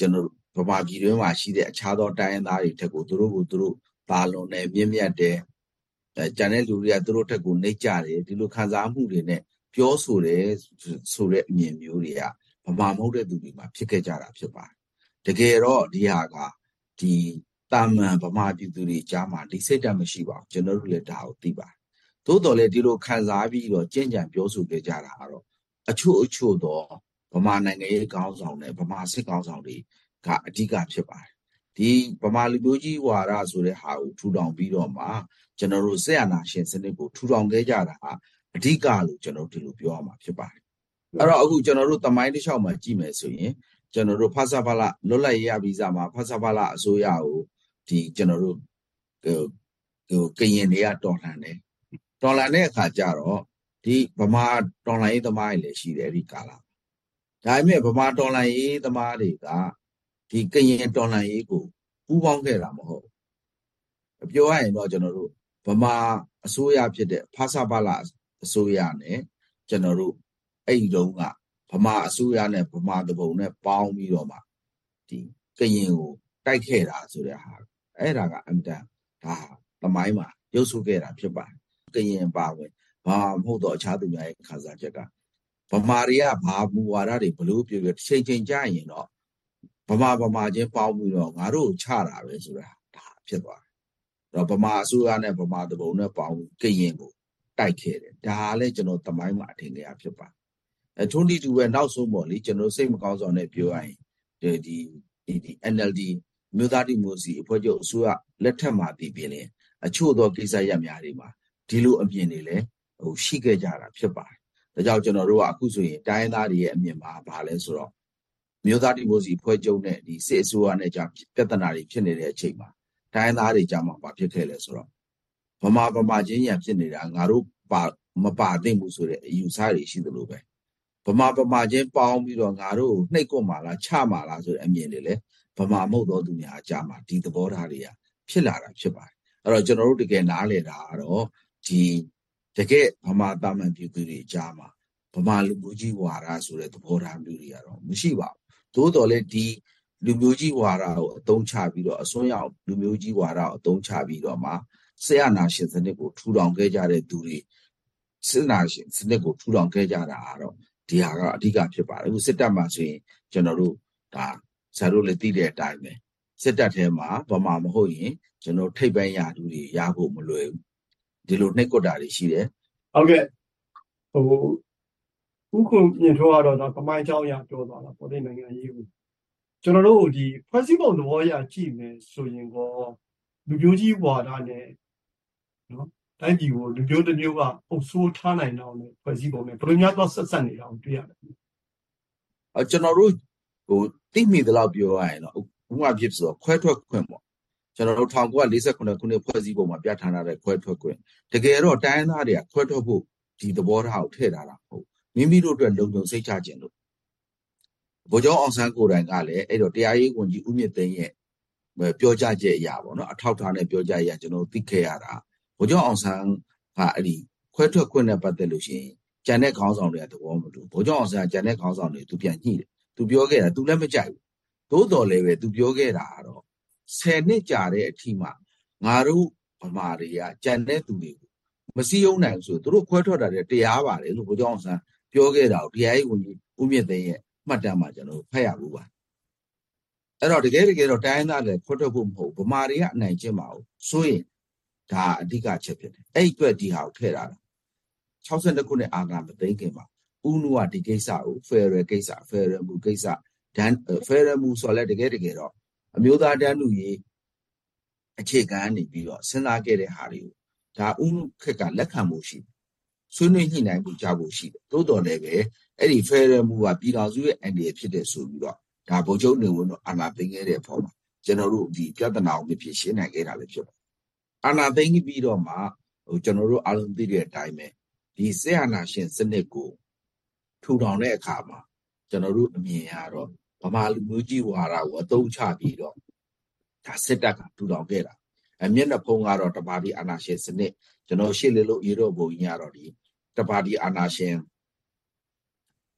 ဗမာပြည်တွင်းမှာရှိတဲ့အခြားသောတိုင်းရင်းသားတွေထက်ကိုသူတို့ကိုသူတို့ပါလွန်တယ်မြင့်မြတ်တယ်အဲကျန်တဲ့လူတွေကသူတို့ထက်ကိုနှိမ့်ကြတယ်ဒီလိုခံစားမှုတွေနဲ့ပြောဆိုတယ်ဆိုတဲ့အမြင်မျိုးတွေကဗမာမဟုတ်တဲ့သူတွေမှာဖြစ်ခဲ့ကြတာဖြစ်ပါတယ်တကယ်တော့ဒီဟာကဒီတာမန်ဗမာပြည်သူတွေကြားမှာဒီစိတ်ဓာတ်မရှိပါဘူးကျွန်တော်တို့လည်းဒါကိုသိပါတယ်သို့တော်လည်းဒီလိုခံစားပြီးတော့ကြင်ကြံပြောဆိုခဲ့ကြတာကတော့အချို့အချို့တော့ဗမာနိုင်ငံရေးခေါင်းဆောင်နဲ့ဗမာစစ်ခေါင်းဆောင်တွေကအဓိကဖြစ်ပါတယ်ဒီဗမာလူမျိုးကြီးဝါဒဆိုတဲ့ဟာကိုထူထောင်ပြီးတော့မှကျွန်တော်တို့ဆက်အာဏာရှင်စနစ်ကိုထူထောင်ခဲ့ကြတာအဓိကလို့ကျွန်တော်တို့ဒီလိုပြောရမှာဖြစ်ပါတယ်အဲ့တော့အခုကျွန်တော်တို့တမိုင်းတစ်လျှောက်မှာကြည့်မယ်ဆိုရင်ကျွန်တော်တို့ဖဆဖလာလွတ်လပ်ရေးရပြီးစားမှာဖဆဖလာအစိုးရကိုဒီကျွန်တော်တို့ဟိုဟိုကရင်တွေကတော်လှန်တယ်တော်လှန်တဲ့အခါကျတော့ဒီဗမာတော်လှန်ရေးသမားတွေလည်းရှိတယ်ဒီကာလဒါပေမဲ့ဗမာတော်လှန်ရေးသမားတွေကဒီကရင်တော်လှန်ရေးကိုပူးပေါင်းခဲ့တာမဟုတ်ပြောရရင်တော့ကျွန်တော်တို့ဗမာအစိုးရဖြစ်တဲ့ဖဆဖလာအစိုးရနဲ့ကျွန်တော်တို့အဲ့ဒီတုန်းကဗမာအစိုးရနဲ့ဗမာတပုံနဲ့ပေါင်းပြီးတော့မှဒီကရင်ကိုတိုက်ခဲ့တာဆိုတဲ့ဟာအဲ့ဒါကအမြဲတမ်းဒါသမိုင်းမှာရုပ်ဆိုခဲ့တာဖြစ်ပါတယ်ကရင်ပါဝင်ဘာမဟုတ်တော့အခြားသူများရဲ့ခါစားချက်ကဗမာတွေကဘာမူဝါဒတွေဘလို့ပြောပြချိန်ချိန်ကြရင်တော့ဗမာဗမာချင်းပေါင်းပြီးတော့ငါတို့ချတာပဲဆိုတာဒါဖြစ်သွားတယ်တော့ဗမာအစိုးရနဲ့ဗမာတပုံနဲ့ပေါင်းကရင်ကိုတိုက်ခဲ့တယ်ဒါလည်းကျွန်တော်သမိုင်းမှာအထင်ကြီးဖြစ်ပါတယ်အဲထွန်းတီတူပဲနောက်ဆုံးပေါ့လေကျွန်တော်စိတ်မကောင်းဆောင်နဲ့ပြောရရင်ဒီဒီဒီ N L D မြို့သားဒီမိုစီအဖွဲ့ချုပ်အစိုးရလက်ထက်မှာတည်ပြင်းရင်အချို့သောကိစ္စရပ်များတွေမှာဒီလိုအမြင်တွေလည်းဟိုရှိခဲ့ကြတာဖြစ်ပါတယ်ဒါကြောင့်ကျွန်တော်တို့ကအခုဆိုရင်တိုင်းသားတွေရဲ့အမြင်မှာဘာလဲဆိုတော့မြို့သားဒီမိုစီအဖွဲ့ချုပ်နဲ့ဒီစစ်အစိုးရနဲ့ကြာပြဿနာတွေဖြစ်နေတဲ့အချိန်မှာတိုင်းသားတွေကြာမှာဘာဖြစ်ခဲ့လဲဆိုတော့ဗမာဗမာချင်းရံဖြစ်နေတာငါတို့ပါမပါသိမှုဆိုတဲ့အယူဆတွေရှိသလိုပဲဗမာဗမာချင်းပေါင်းပြီးတော့ငါတို့နှိပ်ကွက်မှာလားချမှာလားဆိုတဲ့အမြင်တွေလည်းဗမာမဟုတ်သောသူများအကြမှာဒီသဘောထားတွေကဖြစ်လာတာဖြစ်ပါတယ်အဲ့တော့ကျွန်တော်တို့တကယ်နားလည်တာကတော့ဒီတကယ်ဗမာတာမန်ပြည်သူတွေအကြမှာဗမာလူမျိုးကြီးဝါဒဆိုတဲ့သဘောထားမျိုးတွေကတော့မရှိပါဘူးသို့တော်လည်းဒီလူမျိုးကြီးဝါဒကိုအသုံးချပြီးတော့အစွန်းရောက်လူမျိုးကြီးဝါဒကိုအသုံးချပြီးတော့မှဆေးအာနာရှင်စနစ်ကိုထူထောင်ခဲ့ကြတဲ့သူတွေစစ်နာရှင်စနစ်ကိုထူထောင်ခဲ့ကြတာကတော့ဒီဟာကအဓိကဖြစ်ပါတယ်အခုစစ်တပ်မှာဆိုရင်ကျွန်တော်တို့ဒါဆရာတို့လည်းသိတဲ့အတိုင်းပဲစစ်တပ်ထဲမှာဗမာမဟုတ်ရင်ကျွန်တော်ထိပ်ပိုင်းရာသူတွေရဖို့မလွယ်ဘူးဒီလိုနှိပ်ကွက်တာတွေရှိတယ်ဟုတ်ကဲ့ဟိုဥက္ကုမြင်ထောကတော့ဒါကမိုင်းချောင်းရပြောသွားတာပေါ်တဲ့နိုင်ငံရေးကိုကျွန်တော်တို့ဒီဖွဲ့စည်းပုံသဘောအရကြည့်မယ်ဆိုရင်ကောလူမျိုးကြီးဝါဒနဲ့နော်တိုင်းပြည်ကိုလူမျိုးတစ်မျိုးကအုပ်စိုးထားနိုင်တော့လေဖွဲ့စည်းပုံနဲ့ဘယ်လိုများတော့ဆက်ဆက်နေတာကိုတွေ့ရတယ်အဲကျွန်တော်တို့ဟိုသိမိသလောက်ပြောရရင်တော့ဥပမာဖြစ်ဆိုတော့ခွဲထွက်ခွင့်ပေါ့ကျွန်တော်တို့၁၉၄၇ခုနှစ်ဖွဲ့စည်းပုံမှာပြဋ္ဌာန်းထားတဲ့ခွဲထွက်ခွင့်တကယ်တော့တိုင်းသားတွေကခွဲထွက်ဖို့ဒီသဘောထားကိုထည့်ထားတာမဟုတ်မိမိတို့အတွက်လုံခြုံစိတ်ချခြင်းလို့ဗိုလ်ချုပ်အောင်ဆန်းကိုယ်တိုင်ကလည်းအဲ့တော့တရားရေးဝန်ကြီးဦးမြင့်သိန်းရဲ့ပြောကြားချက်အရာပေါ့နော်အထောက်ထားနဲ့ပြောကြားအရာကျွန်တော်သိခဲ့ရတာဗိုလ်ချုပ်အောင်ဆန်းကအဲ့ဒီခွဲထွက်ခွင့်နဲ့ပတ်သက်လို့ရှိရင်ကျန်တဲ့ခေါင်းဆောင်တွေကသဘောမတူဗိုလ်ချုပ်အောင်ဆန်းကကျန်တဲ့ခေါင်းဆောင်တွေသူပြန်ညှိတယ်သူပြောခဲ့တာသူလည်းမကြိုက်ဘူးသို့တော်လည်းပဲသူပြောခဲ့တာကတော့ဆယ်နှစ်ကြာတဲ့အထိမှငါတို့ဗမာတွေကကြံတဲ့သူတွေကိုမစည်းရုံးနိုင်ဘူးဆိုသူတို့ခွဲထွက်တာတဲ့တရားပါတယ်လို့ဗိုလ်ချုပ်အောင်ဆန်းပြောခဲ့တာကိုတရားရေးဝန်ကြီးဦးမြင့်သိန်းရဲ့မှတ်တမ်းမှာကျွန်တော်ဖတ်ရဘူးပါအဲ့တော့တကယ်တကယ်တော့တိုင်းသားတွေခွဲထွက်ဖို့မဟုတ်ဗမာတွေကအနိုင်ကျင့်ပါဘူးဆိုရင်ဒါအဓိကချက်ဖြစ်တယ်အဲ့အတွက်ဒီဟာကိုထည့်တာ၆၂ခုနှစ်အာဏာမသိမ်းခင်မှာဦးနုကဒီကိစ္စကို Federal ကိစ္စ Federal မူကိစ္စဒန် Federal မူဆိုလဲတကယ်တကယ်တော့အမျိုးသားတန်းတူရေးအခြေခံနေပြီးတော့စဉ်းစားခဲ့တဲ့ဟာတွေကိုဒါဦးနုခက်ကလက်ခံမှုရှိဆွေးနွေးညှိနှိုင်းမှုကြားဖို့ရှိတယ်သို့တော်လည်းပဲအဲ့ဒီ Federal မူကပြည်တော်စုရဲ့အန်ဒီဖြစ်တဲ့ဆိုပြီးတော့ဒါဗိုလ်ချုပ်နေဝင်တော့အာဏာသိမ်းခဲ့တဲ့အပေါ်မှာကျွန်တော်တို့ဒီပြဿနာကိုမဖြစ်ရှင်းနိုင်ခဲ့တာလည်းဖြစ်ပါတယ်အာဏာသိမ်းပြီးတော့မှဟိုကျွန်တော်တို့အားလုံးသိတဲ့အတိုင်းပဲဒီစစ်အာဏာရှင်စနစ်ကိုထူထောင်တဲ့အခါမှာကျွန်တော်တို့အမြင်ရတော့ဗမာလူမျိုးကြီးဝါဒကိုအသုံးချပြီးတော့ဒါစစ်တပ်ကထူထောင်ခဲ့တာအမျက်နှာဖုံးကတော့တပါတီအာဏာရှင်စနစ်ကျွန်တော်ရှေ့လေလို့ရေတော့ဘုံကြီးရတော့ဒီတပါတီအာဏာရှင်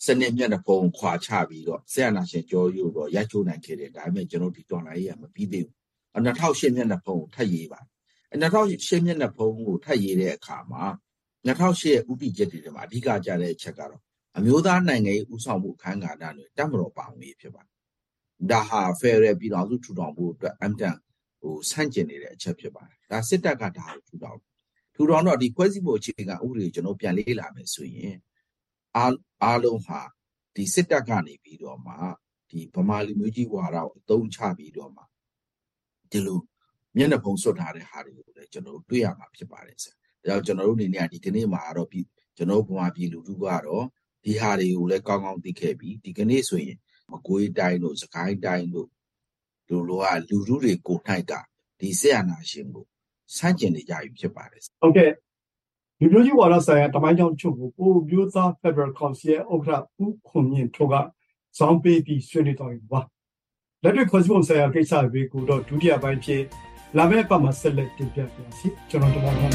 စနစ်မျက်နှာဖုံးခွာချပြီးတော့ဆရာနာရှင်ကြောရုပ်တော့ရိုက်ချိုးနိုင်ခဲ့တယ်ဒါပေမဲ့ကျွန်တော်ဒီတော်လိုင်းရေးကမပြီးသေးဘူး၂၀၀၈မျက်နှာဖုံးကိုထပ်ရေးပါ၂၀၀၈မျက်နှာဖုံးကိုထပ်ရေးတဲ့အခါမှာ၂၀၀၈ရဲ့ဥပဒေချက်တွေမှာအဓိကကြတဲ့အချက်ကတော့အမျိုးသားနိုင်ငံရေးဥဆောင်မှုအခမ်းအနားတွေတပ်မတော်ပါဝင်ဖြစ်ပါတယ်ဒါဟာ Federal ပြည်တော်စုထူထောင်ဖို့အတွက်အမ်တန်ဟိုဆန့်ကျင်နေတဲ့အချက်ဖြစ်ပါတယ်ဒါစစ်တပ်ကဒါကိုထူထောင်ထူထောင်တော့ဒီဖွဲ့စည်းပုံအခြေခံဥပဒေကျွန်တော်ပြန်လေ့လာမယ်ဆိုရင်အားအားလုံးဟာဒီစစ်တပ်ကနေပြီးတော့မှဒီဗမာလူမျိုးကြီးဝါဒကိုအသုံးချပြီးတော့မှဒီလိုမျက်နှာဖုံးဆွတ်ထားတဲ့ဟာတွေကိုလည်းကျွန်တော်တို့တွေ့ရမှာဖြစ်ပါတယ်ဆရာဒါကြောင့်ကျွန်တော်တို့အနေနဲ့ဒီကနေ့မှာတော့ပြီးကျွန်တော်တို့ဗမာပြည်လူထုကတော့ဒီဟာတွေကိုလည်းကောင်းကောင်းသိခဲ့ပြီးဒီကနေ့ဆိုရင်မကွေးတိုင်းတို့စကိုင်းတိုင်းတို့လူလိုကလူထုတွေကိုနှိုက်ကဒီဆက်အနာရှင်ကိုစန့်ကျင်နေကြပြီဖြစ်ပါတယ်ဟုတ်ကဲ့လူမျိုးကြီးဝါဒဆိုင်ရာတမိုင်းကြောင့်ချုပ်ကိုပိုမျိုးသား Federal Council ရဲ့ဥက္ကဋ္ဌဦးခွန်မြင့်ထွန်းကဇောင်းပေးပြီးဆွေးနွေးတော်ပြီပါလက်တွေ့ခွန်စုံဆိုင်ရာကိစ္စတွေကိုတော့ဒုတိယပိုင်းဖြစ်လာမယ့်ပတ်မှာဆက်လက်တင်ပြပါစီကျွန်တော်တို့ပါပါ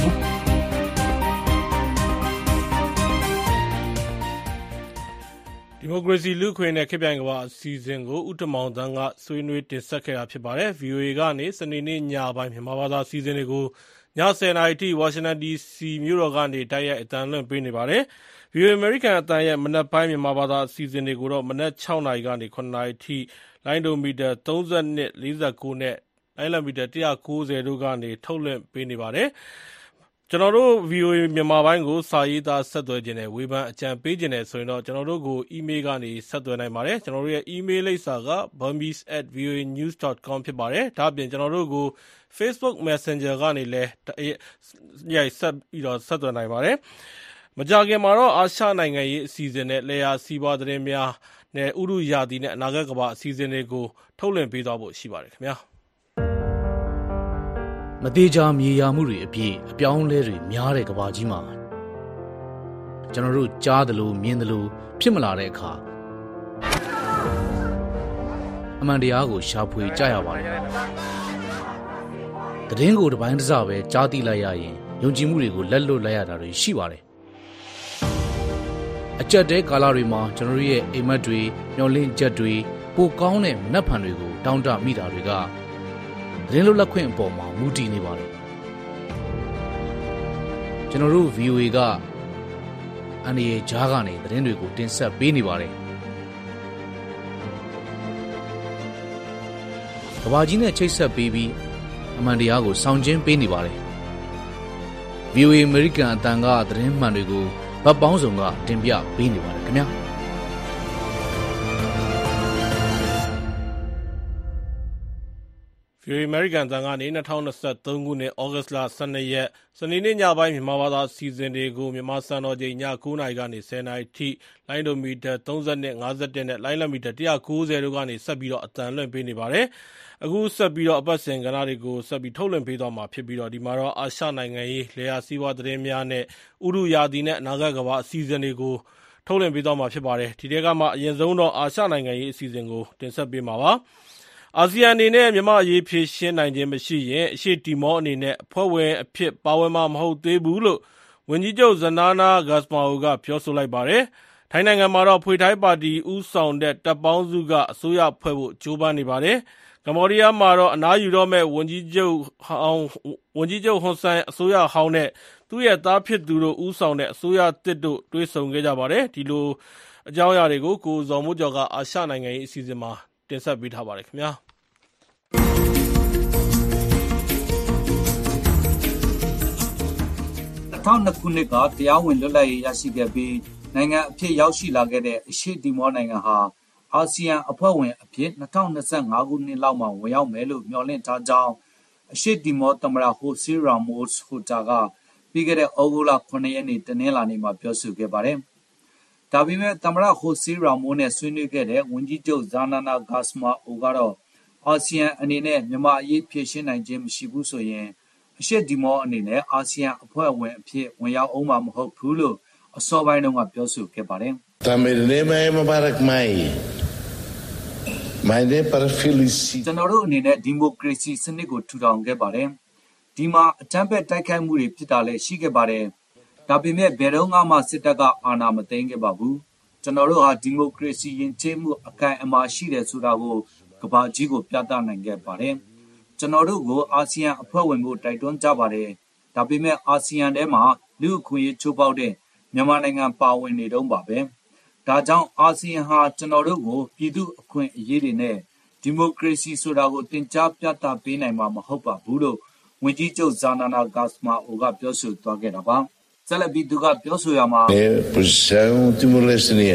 ဒီမိုကရေစီလူ့အခွင့်အရေးနဲ့ခေတ်ပြိုင်ကမ္ဘာအစီအစဉ်ကိုဦးတမောင်သန်းကဆွေးနွေးတင်ဆက်ခဲ့တာဖြစ်ပါတယ်။ ဗီအိုအေ ကနေစနေနေ့ညပိုင်းမြန်မာဘာသာအစီအစဉ်တွေကိုညဆယ်နာရီထိဝါရှင်တန် ဒီစီမြို့တော်ကနေတိုက်ရိုက်အသံလွှင့်ပေးနေပါတယ်။ ဗီအိုအေ အမေရိကန်အသံရဲ့မနက်ပိုင်းမြန်မာဘာသာအစီအစဉ်တွေကိုတော့မနက်၆နာရီကနေ၇နာရီထိလိုင်းဒိုမီတာ၃၂၊၄၉နဲ့လိုင်းလံမီတာ၁၉၀တို့ကနေထုတ်လွှင့်ပေးနေပါတယ်။ကျွန်တော်တို့ ဗီအိုအေ မြန်မာပိုင်းကိုစာရေးသားဆက်သွယ်ခြင်းနဲ့ဝေဖန်အကြံပေးခြင်းနဲ့ဆိုရင်တော့ကျွန်တော်တို့ကိုအီးမေးလ်ကနေဆက်သွယ်နိုင်ပါတယ်ကျွန်တော်တို့ရဲ့အီးမေးလ်လိပ်စာက burmese at voanews dot com ဖြစ်ပါတယ်ဒါ့အပြင်ကျွန်တော်တို့ကို Facebook Messenger ကနေလည်းရိုက်ဆက်ပြီးတော့ဆက်သွယ်နိုင်ပါတယ်မကြာခင်မှာတော့အာရှနိုင်ငံရေးအစီအစဉ်နဲ့လျှာစီးပွားသတင်းများနဲ့ဥရုယာတီနဲ့အနာဂတ်ကမ္ဘာအစီအစဉ်တွေကိုထုတ်လွှင့်ပေးသွားဖို့ရှိပါတယ်ခင်ဗျာမသေးချာမြေယာမှုတွေအပြည့်အပြောင်းလဲတွေများတဲ့ကမ္ဘာကြီးမှာကျွန်တော်တို့ကြားသလိုမြင်သလိုဖြစ်မလာတဲ့အခါအမှန်တရားကိုရှာဖွေကြရပါတယ်။သတင်းကိုတစ်ပိုင်းတစ်စပဲကြားသိလိုက်ရရင်ယုံကြည်မှုတွေကိုလက်လွတ်လိုက်ရတာတွေရှိပါတယ်။အကြက်တဲကာလတွေမှာကျွန်တော်တို့ရဲ့အိမ်မက်တွေမျောလင့်ချက်တွေပိုကောင်းတဲ့မနှက်ဖန်တွေကိုတောင်းတမိတာတွေကသတင်းလွတ်လပ်ခွင့်အပေါ်မှာမူတည်နေပါတယ်ကျွန်တော်တို့ ဗီအိုအေ ကအန်ဒီရဲ့ဂျားကနေသတင်းတွေကိုတင်ဆက်ပေးနေပါတယ်ကဘာကြီးနဲ့ချိတ်ဆက်ပေးပြီးအမှန်တရားကိုဆောင်ကျဉ်ပေးနေပါတယ် ဗီအိုအေ American အတန်ကသတင်းမှန်တွေကိုဗတ်ပေါင်းစုံကတင်ပြပေးနေပါတယ်ခင်ဗျာဗီအိုအေ American အသံကနေ၂၀၂၃ခုနှစ်ဩဂတ်လ၁၂ရက်စနေနေ့ညပိုင်းမြန်မာဘာသာအစီအစဉ်တွေကိုမြန်မာစံတော်ချိန်ည၉နာရီကနေ၁၀နာရီထိလိုင်းဒိုမီတာ၃၂၊၅၁နဲ့လိုင်းလံမီတာ၁၉၀တို့ကနေဆက်ပြီးတော့အသံလွှင့်ပေးနေပါတယ်။အခုဆက်ပြီးတော့အပတ်စဉ်ကဏ္ဍတွေကိုဆက်ပြီးထုတ်လွှင့်ပေးသွားမှာဖြစ်ပြီးတော့ဒီမှာတော့အာရှနိုင်ငံရေးလျှာစီးပွားသတင်းများနဲ့ဥရုယာတီနဲ့အနာဂတ်ကမ္ဘာအစီအစဉ်တွေကိုထုတ်လွှင့်ပေးသွားမှာဖြစ်ပါတယ်။ဒီထဲကမှအရင်ဆုံးတော့အာရှနိုင်ငံရေးအစီအစဉ်ကိုတင်ဆက်ပေးမှာပါ။အာဆီယံအနေနဲ့မြန်မာအရေးဖြေရှင်းနိုင်ခြင်းမရှိရင်အရှေ့တီမောအနေနဲ့အဖွဲ့ဝင်အဖြစ်ပါဝင်မှာမဟုတ်သေးဘူးလို့ဝန်ကြီးချုပ်ဇနာနာဂတ်စမာအိုကပြောဆိုလိုက်ပါတယ်။ထိုင်းနိုင်ငံမှာတော့ဖွေထိုင်းပါတီဦးဆောင်တဲ့တပ်ပေါင်းစုကအစိုးရဖွဲ့ဖို့ကြိုးပမ်းနေပါတယ်။ကမ္ဘောဒီးယားမှာတော့အနားယူတော့မဲ့ဝန်ကြီးချုပ်ဟောင်းဝန်ကြီးချုပ်ဟွန်ဆန်အစိုးရဟောင်းနဲ့သူ့ရဲ့သားဖြစ်သူတို့ဦးဆောင်တဲ့အစိုးရတစ်တို့တွေ့ဆုံခဲ့ကြပါတယ်။ဒီလိုအကြောင်းအရာတွေကိုကိုဇော်မိုးကျော်ကအာရှနိုင်ငံရေးအစီအစဉ်မှာတင်ဆက်ပေးထားပါတယ်ခင်ဗျာ။၂၀၀၂ခုနှစ်ကတရားဝင်လွတ်လပ်ရေးရရှိခဲ့ပြီးနိုင်ငံအဖြစ်ရောက်ရှိလာခဲ့တဲ့အရှေ့တီမောနိုင်ငံဟာအာဆီယံအဖွဲ့ဝင်အဖြစ်၂၀၂၅ခုနှစ်လောက်မှာဝင်ရောက်မယ်လို့မျှော်လင့်ထားကြောင်းအရှေ့တီမောသမ္မတဟိုစီရာမို့စ်ဟိုတာကပြီးခဲ့တဲ့ဩဂုတ်လ၇ရက်နေ့တနင်္လာနေ့မှာပြောဆိုခဲ့ပါတယ်။ဒါပေမဲ့သမ္မတဟိုစီရာမို့နဲ့ဆွေးနွေးခဲ့တဲ့ဝန်ကြီးချုပ်ဇာနာနာဂတ်စမာအိုကတော့အာဆီယံအနေနဲ့မြန်မာအရေးဖြေရှင်းနိုင်ခြင်းမရှိဘူးဆိုရင်အရှေ့တီမောအနေနဲ့အာဆီယံအဖွဲ့ဝင်အဖြစ်ဝင်ရောက်အောင်မှာမဟုတ်ဘူးလို့အစောပိုင်းတုန်းကပြောဆိုခဲ့ပါတယ်။ကျွန်တော်တို့အနေနဲ့ဒီမိုကရေစီစနစ်ကိုထူထောင်ခဲ့ပါတယ်။ဒီမှာအကြမ်းဖက်တိုက်ခိုက်မှုတွေဖြစ်တာလည်းရှိခဲ့ပါတယ်။ဒါပေမဲ့ဘယ်တော့မှစစ်တပ်ကအာဏာမသိမ်းခဲ့ပါဘူး။ ကျကျွန်တော်တို့ဟာဒီမိုကရေစီယဉ်ကျေးမှုအကန့်အမာရှိတယ်ဆိုတာကိုကမ္ဘာကြီးကိုပြသနိုင်ခဲ့ပါတယ်ကျွန်တော်တို့ကိုအာဆီယံအဖွဲ့ဝင်မှုတိုက်တွန်းကြပါတယ်ဒါပေမဲ့အာဆီယံထဲမှာလူအခွင့်အရေးချိုးဖောက်တဲ့မြန်မာနိုင်ငံပါဝင်နေတော့ပါပဲဒါကြောင့်အာဆီယံဟာကျွန်တော်တို့ကိုပြည်သူအခွင့်အရေးတွေနဲ့ဒီမိုကရေစီဆိုတာကိုတင် जा ပြသပေးနိုင်မှာမဟုတ်ပါဘူးလို့ဝန်ကြီးချုပ်ဇာနာနာဂတ်စမာအိုကပြောဆိုသွားခဲ့တာပါဆက်လက်ပြီးသူကပြောဆိုရမှာ posição timor-leste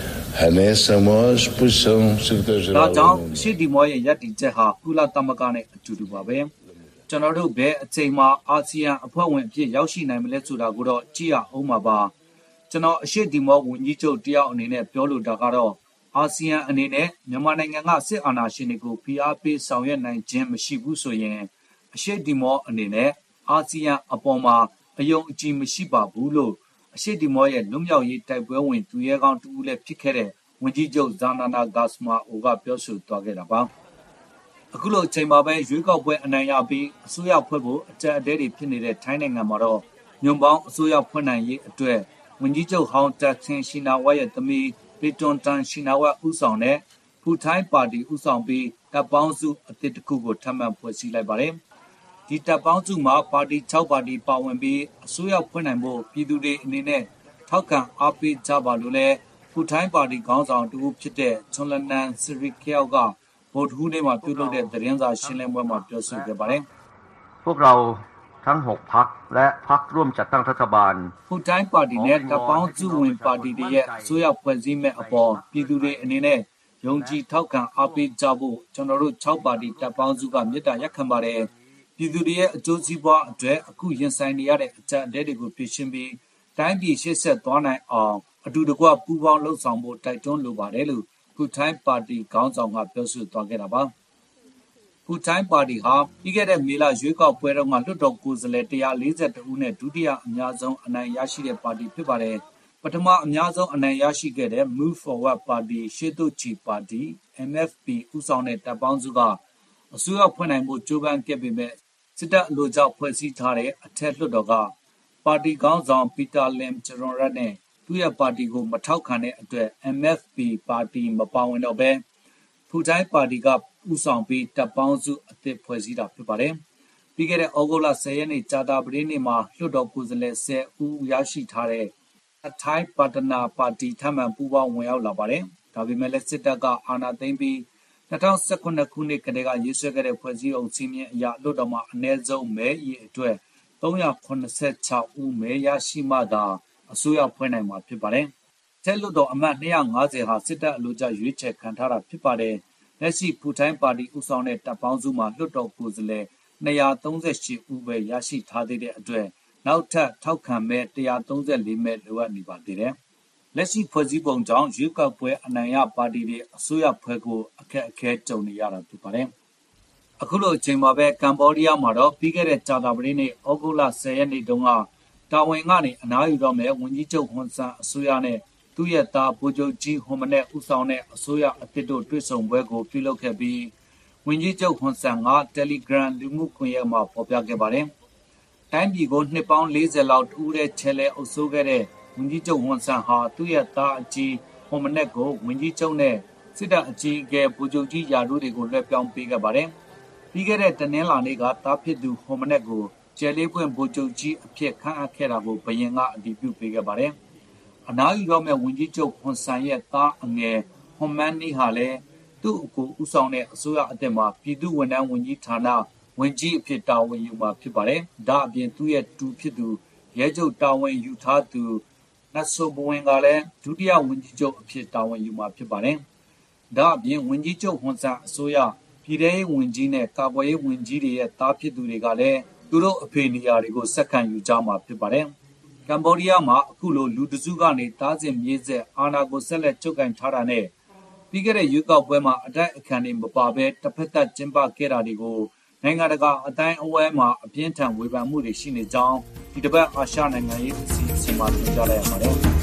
hanessamos posição secretário-geral ဒါကြောင့်ရှစ်ဒီမောရဲ့ယက်တီချက်ဟာကုလသမဂ္ဂနဲ့အတူတူပါပဲကျွန်တော်တို့ဘယ်အချိန်မှာအာဆီယံအဖွဲ့ဝင်အဖြစ်ရောက်ရှိနိုင်မလဲဆိုတာကိုတော့ကြည့်ရအောင်ပါပါကျွန်တော်အရှစ်ဒီမောဝန်ကြီးချုပ်တယောက်အနေနဲ့ပြောလို့တာကတော့အာဆီယံအနေနဲ့မြန်မာနိုင်ငံကစစ်အာဏာရှင်တွေကိုဖိအားပေးဆောင်ရွက်နိုင်ခြင်းမရှိဘူးဆိုရင်အရှစ်ဒီမောအနေနဲ့အာဆီယံအပေါ်မှာအယုံအကြည်မရှိပါဘူးလို့အရှစ်ဒီမောရဲ့လွတ်မြောက်ရေးတိုက်ပွဲဝင်သူရဲကောင်းတူဦးလည်းဖြစ်ခဲ့တဲ့ဝန်ကြီးချုပ်ဇာနာနာဂတ်စမာအိုကပြောဆိုသွားခဲ့တာပါအခုလိုအချိန်မှာပဲရွေးကောက်ပွဲအနိုင်ရပြီးအစိုးရဖွဲ့ဖို့အကြံအတဲတွေဖြစ်နေတဲ့ထိုင်းနိုင်ငံမှာတော့ညွန်ပေါင်းအစိုးရဖွဲ့နိုင်ရေးအတွက်ဝန်ကြီးချုပ်ဟောင်းတက်ဆင်ရှိနာဝါရဲ့သမီးပေတွန်တန်ရှိနာဝါဦးဆောင်တဲ့ဖူထိုင်းပါတီဦးဆောင်ပြီးတပ်ပေါင်းစုအသစ်တစ်ခုကိုထပ်မံဖွဲ့စည်းလိုက်ပါတယ်ဒီတပ်ပေါင်းစုမှာပါတီ၆ပါတီပါဝင်ပြီးအစိုးရဖွဲ့နိုင်ဖို့ပြည်သူတွေအနေနဲ့ထောက်ခံအားပေးကြပါလို့လဲဖူထိုင်းပါတီခေါင်းဆောင်တူဖြစ်တဲ့ချွန်လနန်စရီကယောကဗုဒ္ဓဟူးနေ့မှာပြုလုပ်တဲ့သတင်းစာရှင်းလင်းပွဲမှာပြောဆိုခဲ့ပါတယ်พวกเราทั้งหกพรรคและพรรคร่วมจัดตั้งรัฐบาลဖူထိုင်းပါတီနဲ့တပ်ပေါင်းစုဝင်ပါတီတွေရဲ့အစိုးရဖွဲ့စည်းမဲ့အပေါ်ပြည်သူတွေအနေနဲ့ယုံကြည်ထောက်ခံအားပေးကြဖို့ကျွန်တော်တို့၆ပါတီတပ်ပေါင်းစုကမြစ်တာရက်ခံပါတယ်ပြည်သူတွေရဲ့အကျိုးစီးပွားအတွက်အခုရင်ဆိုင်နေရတဲ့အကြံအတဲတွေကိုဖြေရှင်းပြီးတိုင်းပြည်ရှေ့ဆက်သွားနိုင်အောင်အတူတကွပူးပေါင်းလှုပ်ဆောင်ဖို့တိုက်တွန်းလိုပါတယ်လို့ဖူထိုင်းပါတီခေါင်းဆောင်ကပြောဆိုသွားခဲ့တာပါဖူထိုင်းပါတီဟာပြီးခဲ့တဲ့မေလရွေးကောက်ပွဲတုန်းကလွှတ်တော်ကိုယ်စားလှယ်one hundred forty-twoဦးနဲ့ဒုတိယအများဆုံးအနိုင်ရရှိတဲ့ပါတီဖြစ်ပါတယ်ပထမအများဆုံးအနိုင်ရရှိခဲ့တဲ့ Move Forward ပါတီရှေ့သို့ချီပါတီ M F P ဦးဆောင်တဲ့တပ်ပေါင်းစုကအစိုးရဖွဲ့နိုင်ဖို့ကြိုးပမ်းခဲ့ပေမဲ့စစ်တပ်အလို့ကြောင့်ဖွဲ့စည်းထားတဲ့အထက်လွှတ်တော်ကပါတီခေါင်းဆောင်ပီတာလင်ဂျရွန်ရက်နဲ့သူ့ရဲ့ပါတီကိုမထောက်ခံတဲ့အတွက် M F P ပါတီမပါဝင်တော့ဘဲဖူထိုင်းပါတီကဦးဆောင်ပြီးတပ်ပေါင်းစုအသစ်ဖွဲ့စည်းတာဖြစ်ပါတယ်။ပြီးခဲ့တဲ့ဩဂုတ်လtenရက်နေ့ကြာတာပတေးနေ့မှာလွှတ်တော်ကိုယ်စားလှယ်tenဦးရရှိထားတဲ့အထိုင်းပါတနာပါတီထပ်မံပူးပေါင်းဝင်ရောက်လာပါတယ်။ဒါပေမဲ့လည်းစစ်တပ်ကအာဏာသိမ်းပြီးtwenty eighteenခုနှစ်ကတည်းကရေးဆွဲခဲ့တဲ့ဖွဲ့စည်းပုံစည်းမျဉ်းအရလွှတ်တော်မှာအနည်းဆုံးမဲအရေအတွက်three hundred seventy-sixဦးမဲရရှိမှသာအစိုးရဖွဲ့နိုင်မှာဖြစ်ပါတယ်။တက်လွှတ်တော်အမတ်two hundred fiftyဟာစစ်တပ်အလို့ကျရွေးချယ်ခံထားတာဖြစ်ပါတယ်။လက်ရှိဖူထိုင်းပါတီဦးဆောင်တဲ့တပ်ပေါင်းစုမှာလွှတ်တော်ကိုယ်စားလှယ်two hundred thirty-eightဦးပဲရရှိထားသေးတဲ့အတွက်နောက်ထပ်ထောက်ခံမဲone hundred thirty-fourမဲလိုအပ်နေပါသေးတယ်။လက်ရှိဖွဲ့စည်းပုံကြောင့်ရွေးကောက်ပွဲအနိုင်ရပါတီတွေအစိုးရဖွဲ့ဖို့အခက်အခဲကြုံနေရတာဖြစ်ပါတယ်။အခုလိုအချိန်မှာပဲကမ္ဘောဒီးယားမှာတော့ပြီးခဲ့တဲ့ကြာသပတေးနေ့ဩဂုတ်လtenရက်နေ့တုန်းကတာဝန်ကနေအနားယူတော့မဲ့ဝန်ကြီးချုပ်ဟွန်ဆန်အစိုးရနဲ့သူ့ရဲ့သားဗိုလ်ချုပ်ကြီးဟွန်မနဲ့ဦးဆောင်တဲ့အစိုးရအသစ်တို့တွေ့ဆုံပွဲကိုပြုလုပ်ခဲ့ပြီးဝန်ကြီးချုပ်ဟွန်ဆန်က Telegram လူမှုကွန်ရက်မှာဖော်ပြခဲ့ပါတယ်။တိုင်းပြည်ကိုနှစ်ပေါင်းfortyလောက်တူးတဲ့ချဲလဲအုပ်စိုးခဲ့တဲ့ဝန်ကြီးချုပ်ဟွန်ဆန်ဟာသူ့ရဲ့သားအကြီးဟွန်မနဲ့ကိုဝန်ကြီးချုပ်နဲ့စစ်တပ်အကြီးအကဲဗိုလ်ချုပ်ကြီးယာတို့တွေကိုလွှဲပြောင်းပေးခဲ့ပါတယ်။ပြီးခဲ့တဲ့တနင်္လာနေ့ကသားဖြစ်သူဟွန်မနဲ့ကိုကျဲလေးပွင့်ဗိုလ်ချုပ်ကြီးအဖြစ်ခန့်အပ်ခဲ့တာကိုဘရင်ကအတည်ပြုပေးခဲ့ပါတယ်။အနားယူတော့မဲ့ဝန်ကြီးချုပ်ဟွန်ဆန်ရဲ့သားအငယ်ဟွန်မန်နီဟာလည်းသူ့အကိုဦးဆောင်တဲ့အစိုးရအသစ်မှာပြည်သူ့ဝန်ထမ်းဝန်ကြီးဌာနဝန်ကြီးအဖြစ်တာဝန်ယူမှာဖြစ်ပါတယ်။ဒါအပြင်သူ့ရဲ့တူဖြစ်သူရဲချုပ်တာဝန်ယူထားသူနတ်ဆိုဘဝင်ကလည်းဒုတိယဝန်ကြီးချုပ်အဖြစ်တာဝန်ယူမှာဖြစ်ပါတယ်။ဒါအပြင်ဝန်ကြီးချုပ်ဟွန်ဆန်အစိုးရပြည်ထရေးဝန်ကြီးနဲ့ကာကွယ်ရေးဝန်ကြီးတွေရဲ့သားဖြစ်သူတွေကလည်းသူတို့အဖေနေရာတွေကိုဆက်ခံယူကြမှာဖြစ်ပါတယ်။ကမ္ဘောဒီးယားမှာအခုလိုလူတစုကနေသားစဉ်မြေးဆက်အာဏာကိုဆက်လက်ချုပ်ကိုင်ထားတာနဲ့ပြီးခဲ့တဲ့ရွေးကောက်ပွဲမှာအတိုက်အခံတွေမပါဘဲတစ်ဖက်သက်ကျင်းပခဲ့တာတွေကိုနိုင်ငံတကာအတိုင်းအဝဲမှာအပြင်းထန်ဝေဖန်မှုတွေရှိနေကြောင်းဒီတစ်ပတ်အာရှနိုင်ငံရေးအစီအစဉ်မှာတင်ပြလိုက်ရပါတယ်။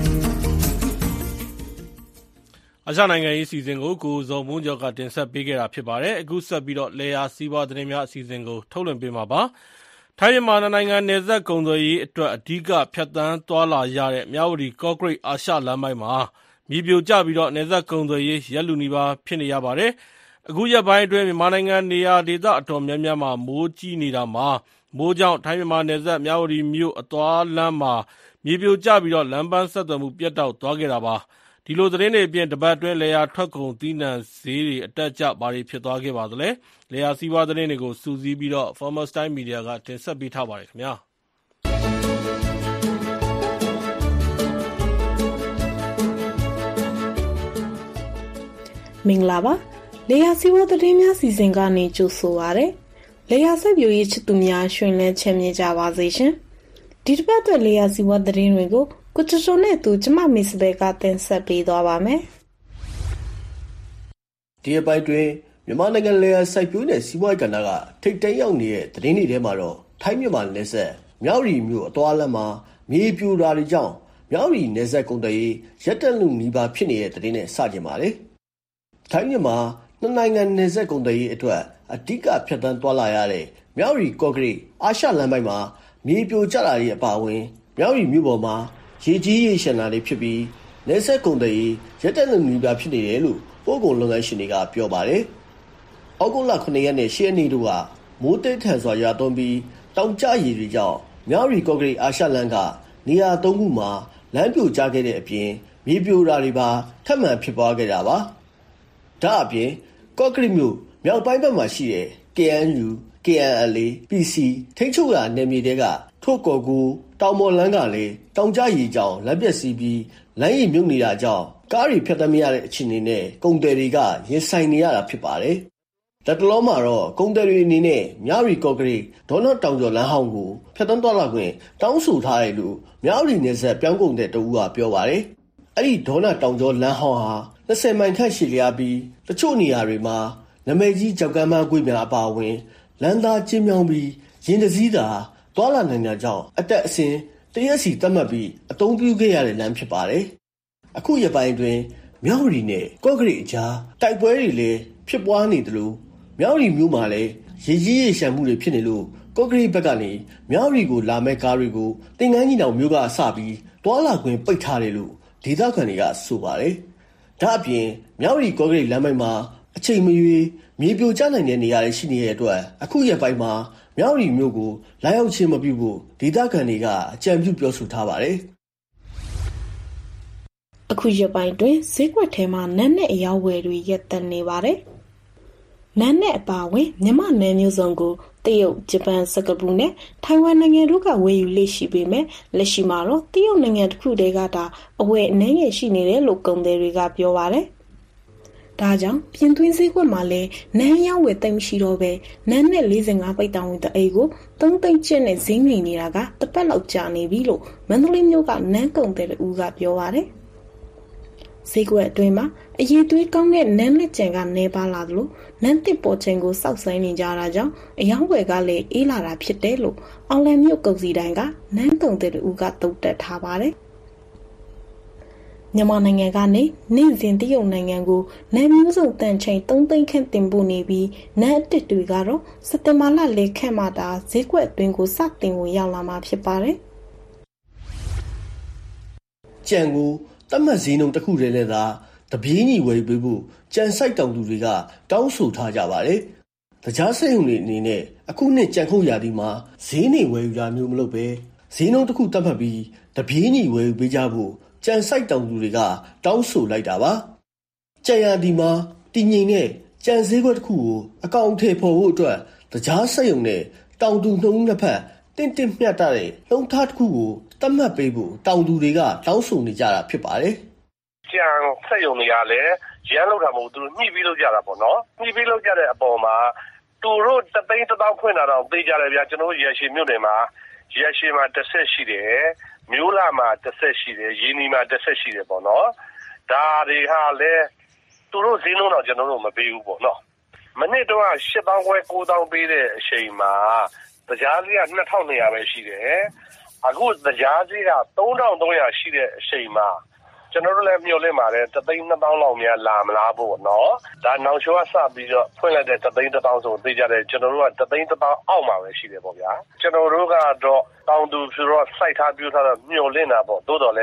အာရှနိုင်ငံရေးအစီအစဉ်ကိုကိုဇော်မွန်းကျော်ကတင်ဆက်ပေးခဲ့တာဖြစ်ပါတယ်။အခုဆက်ပြီးတော့လေယာစီးပွားသတင်းများအစီအစဉ်ကိုထုတ်လွှင့်ပေးမှာပါ။ထိုင်းမြန်မာနိုင်ငံနယ်စပ်ကုန်သွယ်ရေးအတွက်အဓိကဖြတ်သန်းသွားလာရတဲ့မြဝတီကော့ကရိတ်အာရှလမ်းပိုင်းမှာမြေပြိုကျပြီးတော့နယ်စပ်ကုန်သွယ်ရေးရပ်လူနီးပါးဖြစ်နေရပါတယ်။အခုရက်ပိုင်းအတွင်းမြန်မာနိုင်ငံနေရာဒေသအတော်များများမှာမိုးကြီးနေတာမှာမိုးကြောင့်ထိုင်းမြန်မာနယ်စပ်မြဝတီမြို့အသွားလမ်းမှာမြေပြိုကျပြီးတော့လမ်းပန်းဆက်သွယ်မှုပြတ်တောက်သွားခဲ့တာပါ။ဒီလိုသတင်းတွေအပြင်တပတ်အတွင်းလေယာထွက်ကုန်သီးနှံဈေးတွေအတက်အကျဘာတွေဖြစ်သွားခဲ့ပါသလဲ။လေယာစီးပွားသတင်းတွေကိုစူးစီးပြီးတော့ Farmers Time Media ကတင်ဆက်ပေးထားပါတယ်ခင်ဗျာ။မင်္ဂလာပါလေယာစီဝတ်သတင်းများစီစဉ်ကနေကြိုဆိုပါရစေလေယာဆက်ပြိုရေးချစ်သူများရှင်လန်းချမ်းမြေ့ကြပါစေရှင်ဒီတစ်ပတ်အတွက်လေယာစီဝတ်သတင်းတွေကိုကိုချချိုနဲ့သူကျမမစ်ဘဲကတင်ဆက်ပေးသွားပါမယ်ဒီအပိုင်းတွင်မြန်မာနိုင်ငံလေယာစိုက်ပျိုးနယ်စီးပွားရေးကဏ္ဍကထိပ်တန်းရောက်နေတဲ့သတင်းတွေထဲမှာတော့ထိုင်းမြန်မာနယ်စပ်မြဝတီမြို့အသွားလမ်းမှာမြေပြိုတာတွေကြောင့်မြဝတီနယ်စပ်ကုန်သွယ်ရေးရပ်တန့်လူနီးပါးဖြစ်နေတဲ့သတင်းနဲ့စကြင်ပါတယ်ထိုင်းမြန်မာနှစ်နိုင်ငံနယ်စပ်ကုန်သွယ်ရေးအတွက်အဓိကဖြတ်သန်းသွားလာရတဲ့မြဝတီကော့ကရိတ်အာရှလမ်းပိုင်းမှာမြေပြိုကျတာတွေအပါအဝင်မြဝတီမြို့ပေါ်မှာရေကြီးရေရှမ်းတာတွေဖြစ်ပြီးနယ်စပ်ကုန်သွယ်ရေးရပ်တန့်လူနီးပါးဖြစ်နေတယ်လို့ပို့ကုန်လုပ်ငန်းရှင်တွေကပြောပါတယ်။အောက်တိုဘာခုနှစ်ရက်နဲ့ရှစ်ရက်နေ့တို့ကမိုးတိတ်ထန်စွာရွာသွန်းပြီးတောင်ကျရေတွေကြောင့်မြဝတီကော့ကရိတ်အာရှလမ်းကနေရာသုံးခုမှာလမ်းပြိုကျခဲ့တဲ့အပြင်မြေပြိုတာတွေပါထပ်မံဖြစ်ပွားခဲ့တာပါ။ဒါအပြင်ကော့ကရိတ်မြို့မြောက်ပိုင်းဘက်မှာရှိတဲ့ ကေအန်ယူ ကေအန်အယ်အေ ပီစီ ထိန်းချုပ်ရာနယ်မြေတွေကထို့ကော်ကူတောင်ပေါ်လမ်းကလည်းတောင်ကျရေကြောင့်လက်ပြက်စီးပြီးလမ်းရည်မြုပ်နေတာကြောင့်ကားတွေဖြတ်သန်းမရတဲ့အခြေအနေနဲ့ကုန်သည်တွေကရင်ဆိုင်နေရတာဖြစ်ပါတယ်။လက်တလောမှာတော့ကုန်သည်တွေအနေနဲ့မြဝတီကော့ကရိတ်ဒေါနတောင်ကျော်လမ်းဟောင်းကိုဖြတ်သန်းသွားလာခွင့်တောင်းဆိုထားတယ်လို့မြဝတီနယ်စပ်ပြောင်းကုန်တဲ့တဦးကပြောပါတယ်။အဲ့ဒီဒေါနတောင်ကျော်လမ်းဟောင်းဟာ၂၀မိုင်ခန့်ရှည်လျားပြီးတချို့နေရာတွေမှာနမဲကြီးကြောက်ကမ်းမကွေ့များအပါအဝင်လမ်းသားကျင်းမြောင်းပြီးရင်တစည်းသာသွားလာနိုင်တာကြောင့်အတက်အဆင်းတရက်စီသတ်မှတ်ပြီးအသုံးပြုခဲ့ရတဲ့လမ်းဖြစ်ပါတယ်။အခုရပိုင်းတွင်မြဝတီနဲ့ကော့ကရိတ်အကြားတိုက်ပွဲတွေလည်းဖြစ်ပွားနေသလိုမြဝတီမြို့မှာလည်းရေကြီးရေရှမ်းမှုတွေဖြစ်နေလို့ကော့ကရိတ်ဘက်ကနေမြဝတီကိုလာမဲ့ကားတွေကိုတင်ကန်းကြီးတောင်မြို့ကအစပြီးတွာလာခွင့်ပိတ်ထားတယ်လို့ဒေသခံတွေကဆိုပါတယ်။ဒါအပြင်မြဝတီကော့ကရိတ်လမ်းပိုင်းမှာအချိန်မရွေးမြေပြိုကျနိုင်တဲ့နေရာတွေရှိနေတဲ့အတွက်အခုရက်ပိုင်းမှာမြဝတီမြို့ကိုလာရောက်ခြင်းမပြုဖို့ဒေသခံတွေကအကြံပြုပြောဆိုထားပါတယ်။အခုရက်ပိုင်းတွင်ဈေးကွက်ထဲမှာနန်းနဲ့အယောက်ဝယ်တွေရပ်တန့်နေပါတယ်။နန်းနဲ့အပါအဝင်မြန်မာနယ်မျိုးစုံကိုတရုတ်၊ဂျပန်၊စင်ကာပူနဲ့ထိုင်ဝမ်နိုင်ငံတို့ကဝယ်ယူလေ့ရှိပေမဲ့လက်ရှိမှာတော့တရုတ်နိုင်ငံတစ်ခုတည်းကသာအဝယ်အနှဲငယ်ရှိနေတယ်လို့ကုန်သည်တွေကပြောပါတယ်။ဒါကြောင့်ပြင်သွင်းဈေးကွက်မှာလည်းနန်းရောင်းဝယ်သိမ်းမရှိတော့ပဲနန်းနဲ့၄၅ပိတ်တောင်ဝင်တအိတ်ကိုသုံးသိန်းကျပ်နဲ့ဈေးငိမ်နေတာကတစ်ပတ်လောက်ကြာနေပြီလို့မန္တလေးမြို့ကနန်းကုန်သည်တူကပြောပါတယ်။ဈေးကွက်အတွင်းမှာအရေးသွေးကောင်းတဲ့နန်းလက်ကျန်ကနေပါလာသလိုနန်းတစ်ပေါ်ချိန်ကိုစောက်ဆိုင်နေကြတာကြောင့်အယောင်းဝယ်ကလည်းအေးလာတာဖြစ်တယ်လို့အောင်လံမြို့ကုန်စည်တိုင်းကနန်းကုန်သည်တူကတုတ်တက်ထားပါတယ်။မြန်မာနိုင်ငံကနေနေ့စဉ်တရုတ်နိုင်ငံကိုနန်းမျိုးစုံတန်ချိန်သုံးသိန်းခန့်တင်ပို့နေပြီးနန်းအတစ်တွေကတော့စက်တင်ဘာလလယ်ခန့်မှသာဈေးကွက်အတွင်းကိုစတင်ဝင်ရောက်လာမှာဖြစ်ပါတယ်။ကြံကိုတတ်မှတ်ဈေးနှုန်းတစ်ခုတည်းနဲ့သာတပြေးညီဝယ်ပေးဖို့ကြံစိုက်တောင်သူတွေကတောင်းဆိုထားကြပါတယ်။တခြားစိတ်ုံတွေအနေနဲ့အခုနှစ်ကြံခုတ်ရာသီမှာဈေးနေဝယ်ယူတာမျိုးမလုပ်ပဲဈေးနှုန်းတစ်ခုတတ်မှတ်ပြီးတပြေးညီဝယ်ယူပေးကြဖို့ကြံစိုက်တောင်သူတွေကတောင်းဆိုလိုက်တာပါ။ကြံရာသီမှာတည်ငြိမ်တဲ့ကြံဈေးကွက်တစ်ခုကိုအကောင့်ထည့်ဖော်ဖို့အတွက်တခြားစိတ်ုံနဲ့တောင်သူနှုံးနှစ်ဖက်တင့်တင့်မျှတတဲ့နှုံးထားတစ်ခုကိုတတ်မှတ်ပေးဖို့တောင်သူတွေကတောင်းဆိုနေကြတာဖြစ်ပါတယ်။ကြံစိတ်ုံတွေကလည်းရမ်းလောက်တာမဟုတ်သူတို့ညှိပြီးလောက်ကြတာပေါ့နော်။ညှိပြီးလောက်ကြတဲ့အပေါ်မှာသူတို့တသိန်းတစ်သောင်းဖွင့်တာတော့သိကြတယ်ဗျာကျွန်တော်ရရှိမြို့နယ်မှာရရှိမှာတစ်ဆက်ရှိတယ်မျိုးလာမှာတစ်ဆက်ရှိတယ်ရင်းနီမှာတစ်ဆက်ရှိတယ်ပေါ့နော်ဒါတွေဟာလည်းသူတို့ဈေးနှုန်းတော့ကျွန်တော်တို့မပေးဘူးပေါ့နော်မနေ့တော့ရှစ်သောင်းခွဲကိုးသောင်းပေးတဲ့အချိန်မှာတရားဈေးကနှစ်ထောင်နှစ်ရာပဲရှိတယ်အခုတရားဈေးကသုံးထောင်သုံးရာရှိတဲ့အချိန်မှာကျွန်တော်တို့လည်းမျှော်လင့်ပါတယ်တသိန်းနှစ်သောင်းလောက်များလာမလားပေါ့နော်ဒါနောက်ချိုးကစပြီးတော့ဖွင့်လိုက်တဲ့တသိန်းတစ်သောင်းဆိုသိကြတယ်ကျွန်တော်တို့ကတသိန်းတစ်သောင်းအောက်မှာပဲရှိတယ်ပေါ့ဗျာကျွန်တော်တို့ကတော့တောင်သူဆိုတော့စိုက်ထားပြထားတော့မျှော်လင့်တာပေါ့သို့တော်လည်း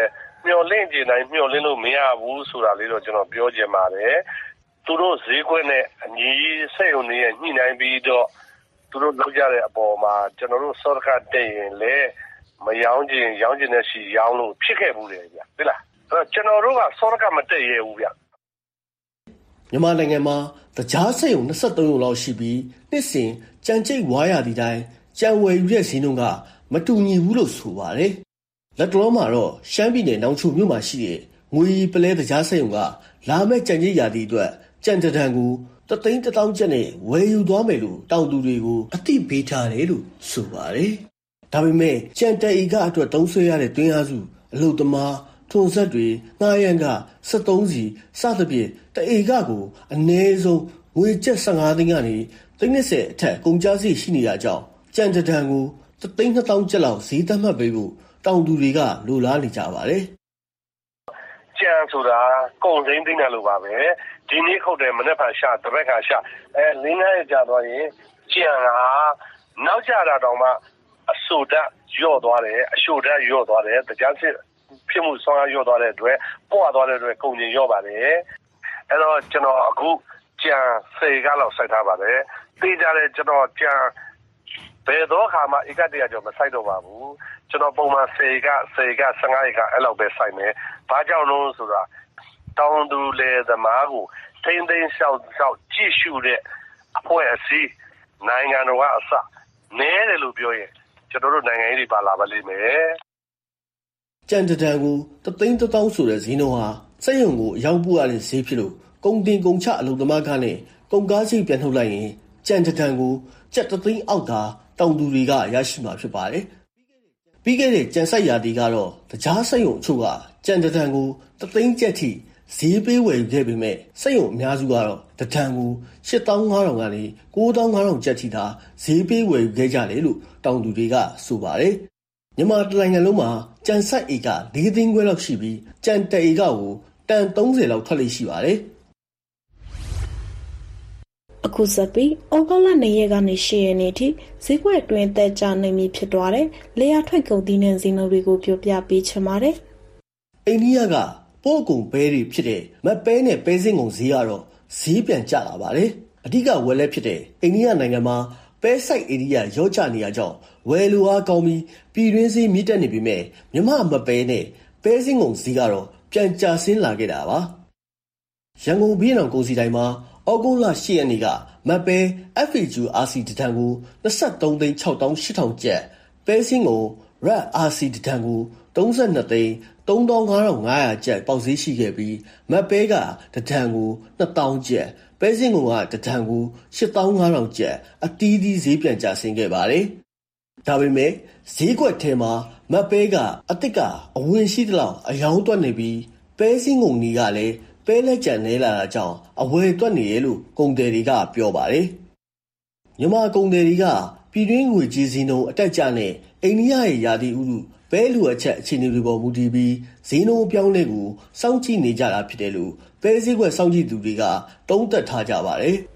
မျော်လင့်ကြတိုင်းမျော်လင့်လို့မရဘူးဆိုတာလေးတော့ကျွန်တော်ပြောချင်ပါတယ်သူတို့ဈေးကွက်နဲ့အညီစက်ရုံတွေရဲ့ညှိနှိုင်းပြီးတော့သူတို့လုပ်ကြတဲ့အပေါ်မှာကျွန်တော်တို့စောတကတက်ရင်လေမယောင်းခြင်းရောင်းခြင်းနဲ့ရှိရောင်းလို့ဖြစ်ခဲ့ဘူးလေဗျဟုတ်လားအဲ့တော့ကျွန်တော်တို့ကစောတကမတက်ရဘူးဗျမြန်မာနိုင်ငံမှာတကြားစက်ရုံ၂၃ရုံလောက်ရှိပြီးနှစ်စဉ်ကြံကြိတ်ဝါရသည့်တိုင်းကြံဝယ်ယူတဲ့ဈေးနှုန်းကမတူညီဘူးလို့ဆိုပါတယ်လက်တလုံးမှာတော့ရှမ်းပြည်နယ်နောင်ချိုမြို့မှာရှိတဲ့ငွေပလဲတကြားစက်ရုံကလာမဲ့ကြံကြိတ်ရာသီအတွက်ကြံတံကိုတသိန်းတစ်သောင်းကျပ်နဲ့ဝယ်ယူသွားမယ်လို့တောင်သူတွေကိုအသိပေးထားတယ်လို့ဆိုပါတယ်ဒါပေမဲ့ကြံတဧကအတွက်သုံးဆွဲရတဲ့တွင်းအားစုအလုတ်သမားထွန်ဆက်တွေငှားရမ်းကစက်သုံးစီစသဖြင့်တဧကကိုအနည်းဆုံးငွေကျပ်၁၅သိန်းကနေသိန်း၂၀အထက်ကုန်ကျစရိတ်ရှိနေတာကြောင့်ကြံတံကိုတသိန်းနှစ်သောင်းကျပ်လောက်ဈေးသတ်မှတ်ပေးဖို့တောင်သူတွေကလိုလားနေကြပါတယ်ကြံဆိုတာကုန်စိမ်းသိနေလို့ပါပဲဒီနေ့ခုတ်တယ်မနေ့ကရှာတပတ်ကရှာအဲလင်းငယ်ကြာသွားရင်ကြံဟာနောက်ကျတာတောင်မှအဆူဓာတ်ရော့သွားတယ်အရှိုဓာတ်ရော့သွားတယ်တကြားစစ်ဖြစ်မှုဆောင်းရော့သွားတဲ့အတွက်ပွားသွားတဲ့အတွက်ကုန်ကျင်ရော့ပါတယ်အဲ့တော့ကျွန်တော်အခုကြံစေကလောက်စိုက်ထားပါတယ်သိကြတယ်ကျွန်တော်ကြံဘယ်တော့ခါမှဧကတရာကျော်မစိုက်တော့ပါဘူးကျွန်တော်ပုံမှန်စေကစေက၁၅ဧကအဲ့လောက်ပဲစိုက်မယ်ဘာကြောင့်လို့ဆိုတာတောင်သူလေသမားကိုထိမ့်သိမ်းလျှောက်လျှောက်ကြည့်ရှုတဲ့အဖွဲ့အစည်းနိုင်ငံတော်ကအစနဲတယ်လို့ပြောရင်ကျွန်တော်တို့နိုင်ငံရေးတွေပါလာပါလိမ့်မယ်ကြံတံကိုတသိန်းတစ်သောင်းဆိုတဲ့ဈေးနှုန်းဟာစက်ရုံကိုအရောက်ပို့ရတဲ့ဈေးဖြစ်လို့ကုန်တင်ကုန်ချအလုပ်သမားကနဲ့ကုန်ကားစီးပြန်ထုတ်လိုက်ရင်ကြံတံကိုကျပ်တသိန်းအောက်သာတောင်သူတွေကရရှိမှာဖြစ်ပါတယ်ပြီးခဲ့တဲ့ကြံဆိုင်ရာတီကတော့တကြားစက်ရုံအချို့ကကြံတံကိုတသိန်းကျပ်ထိဈေးပေးဝယ်ယူခဲ့ပေမဲ့စက်ရုံအများစုကတော့တံကို၈သောင်း၅ထောင်ကနေ၉သောင်း၅ထောင်ကျပ်ထိသာဈေးပေးဝယ်ယူခဲ့ကြတယ်လို့တောင်သူတွေကဆိုပါတယ်မြန်မာနိုင်ငံလုံးမှာကြံစိုက်ဧက၄သိန်းခွဲလောက်ရှိပြီးကြံတဧကကိုတန်၃၀လောက်ထွက်လိမ့်ရှိပါတယ်အခုစပီဩဂုတ်လ၂ရက်ကနေ၈ရက်နေ့ထိဈေးကွက်အတွင်းတက်ကြနိုင်ပြီဖြစ်သွားတဲ့လေယာထွက်ကုန်သီးနှံဈေးနှုန်းတွေကိုပြောပြပေးချင်ပါတယ်။အိန္ဒိယကပို့ကုန်ပဲတွေဖြစ်တဲ့မပဲနဲ့ပဲစင်းကုန်ဈေးကတော့ဈေးပြန်ကျလာပါတယ်။အဓိကဝယ်လက်ဖြစ်တဲ့အိန္ဒိယနိုင်ငံမှာပဲစိုက်ဧရိယာရောကျနေရကြောင်းဝယ်လိုအားကောင်းပြီးပြည်တွင်းဈေးမြင့်တက်နေပြီမဲ့မြမမပဲနဲ့ပဲစင်းကုန်ဈေးကတော့ပြန်ကျဆင်းလာခဲ့တာပါ။ရန်ကုန်ပြည်တော်ကုန်စည်တိုင်းမှာဩဂုတ်လ၈ရက်နေ့ကမပဲ F A Q R C တံကို၂၃သိန်း၆သောင်း၈ထောင်ကျပ်ပဲစင်းကို R A D R C တံကို၃၂သိန်း၃သောင်း၅ထောင်၅ရာကျပ်ပေါက်ဈေးရှိခဲ့ပြီးမပဲကတံကို၂သောင်းကျပ်ပဲစင်းကိုကတံကို၈သောင်း၅ထောင်ကျပ်အတီးတီးဈေးပြန်ကျဆင်းခဲ့ပါတယ်။ဒါပေမဲ့ဈေးကွက်ထဲမှာမပဲကအတစ်ကအဝင်ရှိသလောက်အယောင်းတွက်နေပြီးပဲစင်းကုန်ကြီးကလည်းပဲလက်ကျန်နေလာတာကြောင့်အဝယ်တွက်နေရလို့ကုန်တယ်တွေကပြောပါတယ်။မြန်မာကုန်တယ်တွေကပြည်တွင်းငွေကြေးစည်းနှုန်းအတက်ကျနဲ့အိန္ဒိယရဲ့ယာတိဥတုပဲလူအချက်အခြေအနေတွေပေါ်မူတည်ပြီးဈေးနှုန်းပြောင်းလဲကိုစောင့်ကြည့်နေကြတာဖြစ်တယ်လို့ပဲစည်းကွက်စောင့်ကြည့်သူတွေကသုံးသပ်ထားကြပါတယ်။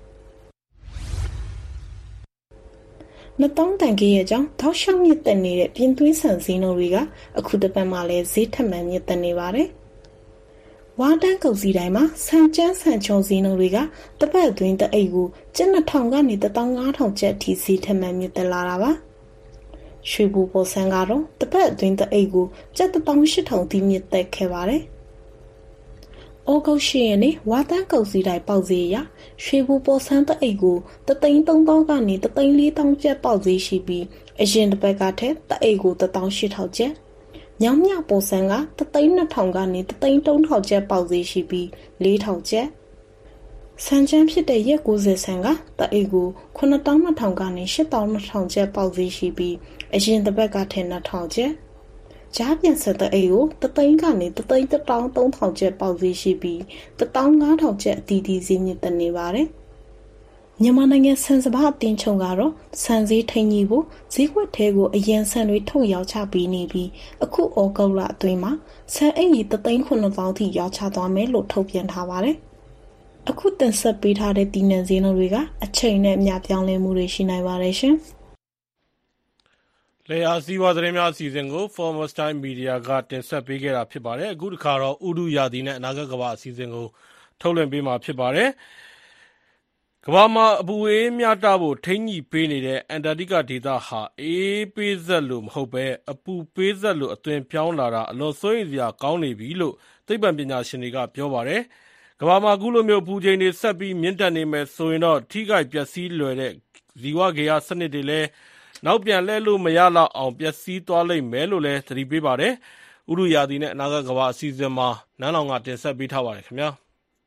နှစ်သောင်းတန်ကြီးရဲ့ကြောင့်ထောက်လျှောက်မြင့်တက်နေတဲ့ပြင်သွေးဆန်ဈေးနှုန်းတွေကအခုတစ်ပတ်မှလည်းဈေးထပ်မံမြင့်တက်နေပါတယ်။ဝါတန်းကုန်စီတိုင်းမှာဆန်ကျန်းဆန်ချုံဈေးနှုန်းတွေကတပတ်အတွင်းတအိတ်ကိုကျပ်နှစ်ထောင်ကနေတစ်သောင်းငါးထောင်ကျပ်ထိဈေးထပ်မံမြင့်တက်လာတာပါ။ရွှေဘူပေါ်ဆန်ကတော့တပတ်အတွင်းတအိတ်ကိုကျပ်တစ်သောင်းရှစ်ထောင်ထိမြင့်တက်ခဲ့ပါတယ်။ဩဂုတ်၈ရက်နေ့ဝါတန်းကုန်စီတိုင်းပေါက်ဈေးအရရွှေဘူပေါ်ဆန်တအိတ်ကိုတသိန်းသုံးသောင်းကနေတသိန်းလေးသောင်းကျပ်ပေါက်ဈေးရှိပြီးအရင်တစ်ပတ်ကထက်တအိတ်ကိုတစ်သောင်းရှစ်ထောင်ကျပ်ညောင်မြပေါ်ဆန်ကတသိန်းနှစ်ထောင်ကနေတသိန်းသုံးထောင်ကျပ်ပေါက်ဈေးရှိပြီးလေးထောင်ကျပ်ဆန်ချမ်းဖြစ်တဲ့ရက်ကိုးဆယ်ဆန်ကတအိတ်ကိုခုနှစ်သောင်းနှစ်ထောင်ကနေရှစ်သောင်းနှစ်ထောင်ကျပ်ပေါက်ဈေးရှိပြီးအရင်တစ်ပတ်ကထက်နှစ်ထောင်ကျပ်ကြားပြန်ဆက်တဲ့အိတ်ကိုတသိန်းကနေတသိန်းတစ်တောင်းသုံးထောင်ကျပ်ပေါက်ဈေးရှိပြီးတစ်တောင်းငါးထောင်ကျပ်အတီးတီးဈေးမြင့်တက်နေပါတယ်မြန်မာနိုင်ငံဆန်စပါးအတင်းချုံကတော့ဆန်ဈေးထိန်ကြီးဖို့ဈေးကွက်ထဲကိုအရန်ဆန်တွေထုတ်ရောင်းချပေးနေပြီးအခုဩဂုတ်လအတွင်းမှာဆန်အိတ်ကြီးတသိန်းခုနှစ်သောင်းထိရောင်းချသွားမယ်လို့ထုတ်ပြန်ထားပါတယ်။အခုတင်ဆက်ပေးထားတဲ့တည်နှံဈေးနှုန်းတွေကအချိန်နဲ့အမျှပြောင်းလဲမှုတွေရှိနိုင်ပါတယ်ရှင်။လေယာစီးပွားသတင်းများအစီအစဉ်ကို Foremost Time Media ကတင်ဆက်ပေးခဲ့တာဖြစ်ပါတယ်အခုတစ်ခါတော့ဥဒုရာသီနဲ့အနာဂတ်ကမ္ဘာအစီအစဉ်ကိုထုတ်လွှင့်ပေးမှာဖြစ်ပါတယ်ကမ္ဘာမှာအပူအေးမြတာဖို့ထိန်းညှိပေးနေတဲ့အန်တာတိကဒေသဟာအေးပေးဆက်လို့မဟုတ်ပဲအပူပေးဆက်လို့အသွင်ပြောင်းလာတာအလွန်စိုးရိမ်စရာကောင်းနေပြီလို့သိပ္ပံပညာရှင်တွေကပြောပါတယ်ကမ္ဘာမှာအခုလိုမျိုးအပူချိန်တွေဆက်ပြီးမြင့်တက်နေမယ်ဆိုရင်တော့ထိခိုက်ပျက်စီးလွယ်တဲ့ဇီဝဂေဟစနစ်တွေလည်းနောက်ပြန်လှည့်လို့မရတော့အောင်ပျက်စီးသွားလိမ့်မယ်လို့လည်းသတိပေးပါတယ်ဥရုရာသီနဲ့အနာဂတ်ကမ္ဘာအစီအစဉ်မှာနန်းလောင်ကတင်ဆက်ပေးထားပါတယ်ခင်ဗျာ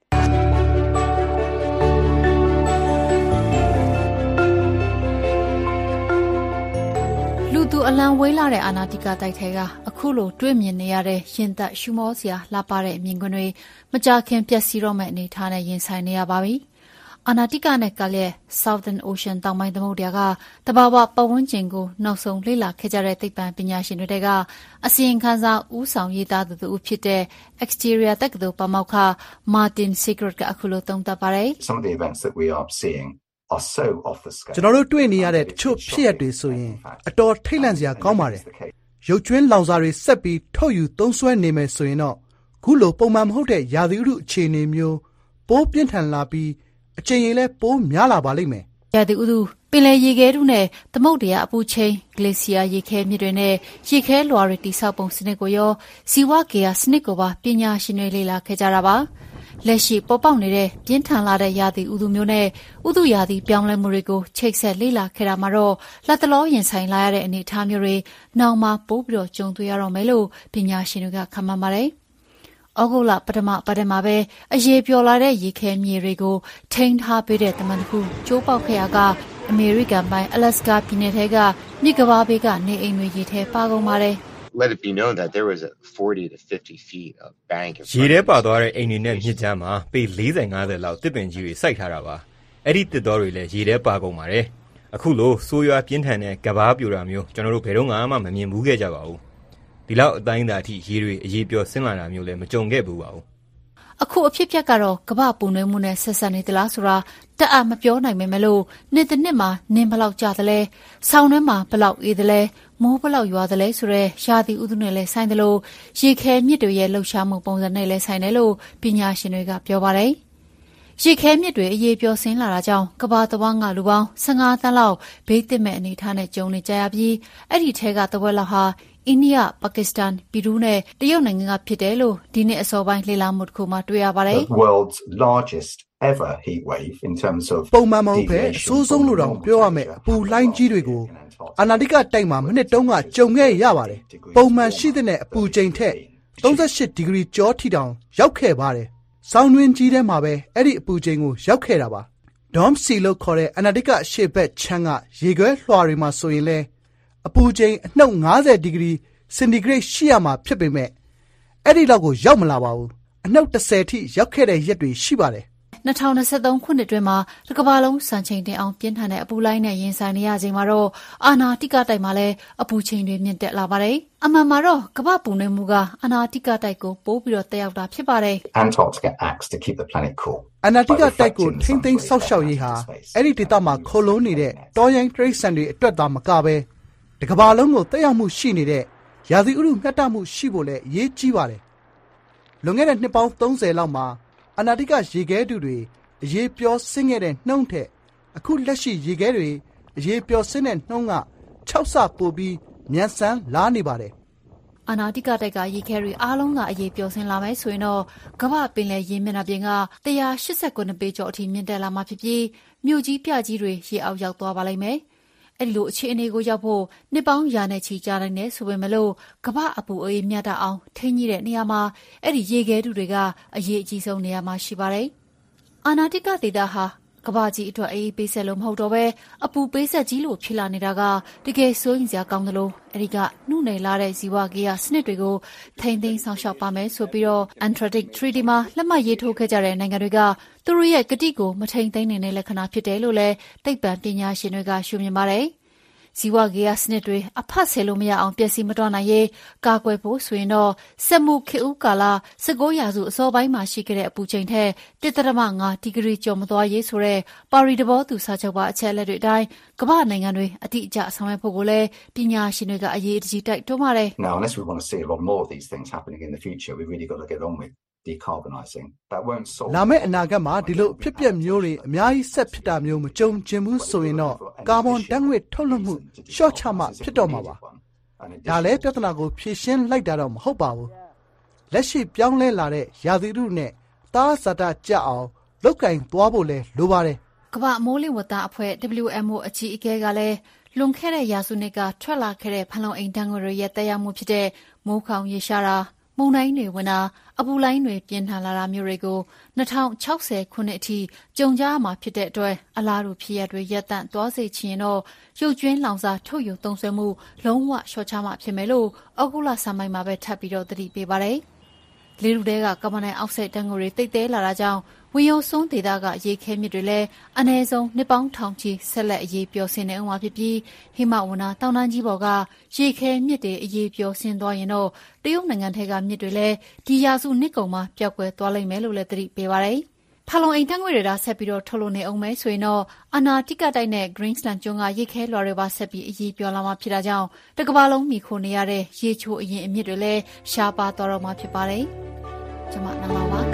လူသူအလံဝေးလာတဲ့အာနာတိကတိုက်ထဲကအခုလိုတွေ့မြင်နေရတဲ့ရင်သက်ရှုမောစရာလှပတဲ့မြင်ကွင်းတွေမကြခင်ပျက်စီးတော့မဲ့အနေထားနဲ့ရင်ဆိုင်နေရပါပြီအာနာတိကနဲ့ကလည်း Southern Ocean တောင်ပိုင်းသမုဒ္ဒရာကတဘာဝပတ်ဝန်းကျင်ကိုနောက်ဆုံးလေ့လာခဲ့ကြတဲ့သိပ္ပံပညာရှင်တွေကအစီရင်ခံစာဦးဆောင်ရေးသားသူသူဖြစ်တဲ့ Exterior တက္ကသိုလ်ပါမောက္ခ Martin Segrett ကအခုလိုသုံးသပ်ပါတယ် Some of the events that we are seeing are so off the scale ကျွန်တော်တို့တွေ့နေရတဲ့တချို့ဖြစ်ရပ်တွေဆိုရင်အတော်ထိတ်လန့်စရာကောင်းပါတယ်ရုပ်ကျွင်းလောင်စာတွေဆက်ပြီးထုတ်ယူသုံးစွဲနေမယ်ဆိုရင်တော့ခုလိုပုံမှန်မဟုတ်တဲ့ရာသီဥတုအခြေအနေမျိုးပိုးပြင်းထန်လာပြီးအချိန်ရင်လည်းပိုးများလာပါလိမ့်မယ်။ရာသီဥတုပင်လယ်ရေခဲတုနဲ့သမုဒ္ဒရာအပူချိန်ဂလေဆီယာရေခဲမြစ်တွေနဲ့ရေခဲလွှာတွေတိဆောက်ပုံစနစ်ကိုရောဇီဝဂေဟစနစ်ကိုပါပညာရှင်တွေလေ့လာခဲ့ကြတာပါ။လက်ရှိပေါ်ပေါက်နေတဲ့ပြင်းထန်လာတဲ့ရာသီဥတုမျိုးနဲ့ဥတုရာသီပြောင်းလဲမှုတွေကိုချိတ်ဆက်လေ့လာခဲ့တာမှာတော့လက်တလောရင်ဆိုင်လာရတဲ့အနေအထားမျိုးတွေနောက်မှပိုးပြီးတော့ကြုံတွေ့ရတော့မယ်လို့ပညာရှင်တွေကခန့်မှန်းပါတယ်။ဩဂုတ်လပထမပတ်ထဲမှာပဲအရေးပြောလာတဲ့ရေခဲမြေတွေကိုထိန်းထားပေးတဲ့တမန်တခုကျိုးပေါက်ခဲ့ရကအမေရိကန်ပိုင်းအလက်စကာပြည်နယ်ထဲကမြစ်ကမ်းပါးဘေးကနေအိမ်တွေရေထဲပါကုန်ပါတယ်။ Let it be known that there was a forty to fifty feet of bank ရေထဲပါသွားတဲ့အိမ်တွေနဲ့မြစ်ကြားမှာပေ၄၀ ၅၀လောက်တစ်ပင်ကြီးတွေစိုက်ထားတာပါအဲ့ဒီတစ်တော်တွေလည်းရေထဲပါကုန်ပါတယ်အခုလိုဆိုးရွားပြင်းထန်တဲ့ကဘာပြိုတာမျိုးကျွန်တော်တို့ဘယ်တော့မှမမြင်ဘူးခဲ့ကြပါဘူးဒီလောက်အတိုင်းအတာအထိရေတွေအရေးပြောဆင်းလာတာမျိုးလည်းမကြုံခဲ့ဘူးပါဘူးအခုအဖြစ်ပြက်ကတော့ကမ္ဘာပူနွေးမှုနဲ့ဆက်ဆက်နေသလားဆိုတာတက်အပ်မပြောနိုင်ပေမဲ့လို့နေ့တစ်နှစ်မှာနင်းဘလောက်ကြသလဲဆောင်းထဲမှာဘလောက်အေးသလဲမိုးဘလောက်ရွာသလဲဆိုတဲ့ရာသီဥတုနဲ့လည်းဆိုင်တယ်လို့ရေခဲမြစ်တွေရဲ့လှုပ်ရှားမှုပုံစံနဲ့လည်းဆိုင်တယ်လို့ပညာရှင်တွေကပြောပါတယ်ရေခဲမြစ်တွေအရေးပြောဆင်းလာတာကြောင့်ကမ္ဘာတစ်ဝန်းကလူပေါင်း၁၅သန်းလောက်ဘေးသင့်မဲ့အနေအထားနဲ့ကြုံနေကြရပြီးအဲ့ဒီထဲကတဝက်လောက်ဟာအိန္ဒိယ၊ပါကစ္စတန်၊ပီရူးနဲ့တရုတ်နိုင်ငံကဖြစ်တယ်လို့ဒီနှစ်အစောပိုင်းလေ့လာမှုတစ်ခုမှတွေ့ရပါတယ်။ World's largest ever heat wave in terms of ပုံမှန်မဟုတ်ပဲအဆိုးဆုံးလို့တောင်ပြောရမယ်အပူလှိုင်းကြီးတွေကိုအာနာတိကတိုက်မှာမိနစ်တုန်းကကြုံခဲ့ရပါတယ်။ပုံမှန်ရှိတဲ့အပူချိန်ထက်၃၈ဒီဂရီကျော်ထိတောင်ရောက်ခဲ့ပါတယ်။ဆောင်းတွင်းကြီးထဲမှာပဲအဲ့ဒီအပူချိန်ကိုရောက်ခဲ့တာပါ။ Dome Sea လို့ခေါ်တဲ့အာနာတိကရှေ့ဘက်ချမ်းကရေခဲလွှာတွေမှာဆိုရင်လဲအပူချိန်အနှုတ်၅၀ဒီဂရီစင်တီဂရိတ်ရှိရမှာဖြစ်ပေမဲ့အဲ့ဒီလောက်ကိုရောက်မလာပါဘူးအနှုတ်၁၀ထိရောက်ခဲ့တဲ့ရက်တွေရှိပါတယ်၂၀၂၃ခုနှစ်အတွင်းမှာတစ်ကမ္ဘာလုံးစံချိန်တင်အောင်ပြင်းထန်တဲ့အပူလိုင်းနဲ့ရင်ဆိုင်နေရချိန်မှာတော့အာနာတိကတိုက်မှာလည်းအပူချိန်တွေမြင့်တက်လာပါတယ်အမှန်မှာတော့ကမ္ဘာပူနွေးမှုကအာနာတိကတိုက်ကိုပိုးပြီးတော့တက်ရောက်တာဖြစ်ပါတယ် Antarctica acts to keep the planet cool အာနာတိကတိုက်ကိုထိမ့်သိမ်းဆောက်ရှောက်ရေးဟာအဲ့ဒီဒေသမှာခိုလုံးနေတဲ့တောရိုင်းတရိတ်ဆန်တွေအတွက်သာမကပဲတကမ္ဘာလုံးကိုတက်ရောက်မှုရှိနေတဲ့ရာသီဥတုမျှတမှုရှိဖို့လည်းအရေးကြီးပါတယ်လွန်ခဲ့တဲ့နှစ်ပေါင်း၃၀လောက်မှာအာနာတိကရေခဲတုတွေအရေးပြောဆင်းခဲ့တဲ့နှုံးထက်အခုလက်ရှိရေခဲတွေအရေးပြောဆင်းတဲ့နှုံးက၆ဆပိုပြီးမြန်ဆန်လာနေပါတယ်အာနာတိကတိုက်ကရေခဲတွေအားလုံးကအရေးပြောဆင်းလာမယ်ဆိုရင်တော့ကမ္ဘာပင်လယ်ရေမျက်နှာပြင်က၁၈၉ပေကျော်အထိမြင့်တက်လာမှာဖြစ်ပြီးမြို့ကြီးပြကြီးတွေရေအောက်ရောက်သွားပါလိမ့်မယ်အဲ့ဒီလိုအခြေအနေကိုရောက်ဖို့နှစ်ပေါင်းရာနဲ့ချီကြာနိုင်တယ်ဆိုပေမဲ့လို့ကမ္ဘာအပူအေးမြတ်တအောင်ထိန်းကြီးတဲ့နေရာမှာအဲ့ဒီရေခဲတုတွေကအရေးအကြီးဆုံးနေရာမှာရှိပါတယ်။အာနာတိကဒေသဟာကမ္ဘာကြီးအတွက်အေးပေးဆက်လို့မဟုတ်တော့ပဲအပူပေးဆက်ကြီးလို့ဖြစ်လာနေတာကတကယ်စိုးရိမ်စရာကောင်းသလိုအဲ့ဒီကနှုတ်နယ်လာတဲ့ဇီဝဂေဟစနစ်တွေကိုထိန်းသိမ်းဆောင်ရှောက်ပါမယ်ဆိုပြီးတော့ Antarctic Treaty မှာလက်မှတ်ရေးထိုးခဲ့ကြတဲ့နိုင်ငံတွေကသူတို့ရဲ့ကတိကိုမထိန်းသိမ်းနိုင်တဲ့လက္ခဏာဖြစ်တယ်လို့လည်းသိပ္ပံပညာရှင်တွေကရှုမြင်ပါတယ်။ဇဇီဝဂေယစနစ်တွေအဖတ်ဆယ်လို့မရအောင်ပျက်စီးမတော့နိုင်ရေးကာကွယ်ဖို့ဆိုရင်တော့စက်မှုခေတ်ဦးကာလ၁၉ရာစုအစောပိုင်းမှာရှိခဲ့တဲ့အပူချိန်ထက်တစ်ဒသမငါဒီဂရီကျော်မသွားရေးဆိုတဲ့ပါရီသဘောတူစာချုပ်ပါအချက်အလက်တွေအတိုင်းကမ္ဘာနိုင်ငံတွေအတိအကျဆောင်ရွက်ဖို့ကိုလည်းပညာရှင်တွေကအရေးအကြီးတိုက်တွန်းပါတယ် Now, unless we want to see a lot more of these things happening in the future, we've really got to get on with decarbonising. That won't solve. လာမယ့်အနာဂတ်မှာဒီလိုဖြစ်ပျက်မျိုးတွေအများကြီးဆက်ဖြစ်တာမျိုးမကြုံကျင်ဘူးဆိုရင်တော့ကာဗွန်ဓာတ်ငွေ့ထုတ်လွှတ်မှုရှော့ချမှဖြစ်တော့မှာပါဒါလည်းပြဿနာကိုဖြေရှင်းလိုက်တာတော့မဟုတ်ပါဘူးလက်ရှိပြောင်းလဲလာတဲ့ရာသီဥတုနဲ့သားစတာကြအောင်လောက်ကင်သွားဖို့လဲလိုပါတယ်ကမ္ဘာမိုးလေဝသအဖွဲ့ W M O အကြီးအကဲကလည်းလွန်ခဲ့တဲ့ရာစုနှစ်ကထွက်လာခဲ့တဲ့ဖန်လုံအိမ်ဓာတ်ငွေတွေရဲ့တက်ရောက်မှုဖြစ်တဲ့မိုးခေါင်ရေရှားတာမုန်တိုင်းတွေဝင်တာအပူလိုင်းတွေပြင်းထန်လာတာမျိုးတွေကို၂၀၆၀ခုနှစ်အထိကြုံကြရမှာဖြစ်တဲ့အတွက်အလားတူဖြစ်ရပ်တွေရပ်တန့်သွားစေချင်ရင်တော့ရုပ်ကျွင်းလောင်စာထုတ်ယူသုံးစွဲမှုလုံးဝလျှော့ချမှဖြစ်မယ်လို့ဩဂုတ်လဆန်းပိုင်းမှာပဲထပ်ပြီးတော့သတိပေးပါတယ်။လေထုထဲကကာဗွန်ဒိုင်အောက်ဆိုက်ဓာတ်ငွေတွေတိတ်တဲလာတာကြောင့်ဝင်ရုံစွန်းဒေသကရေခဲမြစ်တွေလည်းအနည်းဆုံးနှစ်ပေါင်းထောင်ချီဆက်လက်အရေးပျော်ဆင်းနေအောင်ဖြစ်ပြီးဟိမဝန္တာတောင်တန်းကြီးပေါ်ကရေခဲမြစ်တွေအရေးပျော်ဆင်းသွားရင်တော့တရုတ်နိုင်ငံထဲကမြစ်တွေလည်းဒီရာစုနှစ်ကုန်မှာပျောက်ကွယ်သွားလိမ့်မယ်လို့လည်းသတိပေးပါတယ်။ဖာလုံအိမ်ဓာတ်ငွေတွေဒါဆက်ပြီးတော့ထုတ်လို့နေအောင်မယ်ဆိုရင်တော့အနာတိကတိုက်နဲ့ Greensland ကျွန်းကရေခဲလွှာတွေပါဆက်ပြီးအရေးပျော်လာမှာဖြစ်တာကြောင့်တစ်ကမ္ဘာလုံးမိခိုနေရတဲ့ရေချိုအရင်အမြစ်တွေလည်းရှားပါသွားတော့မှာဖြစ်ပါတယ်။ကျွန်မနမောင်ပါ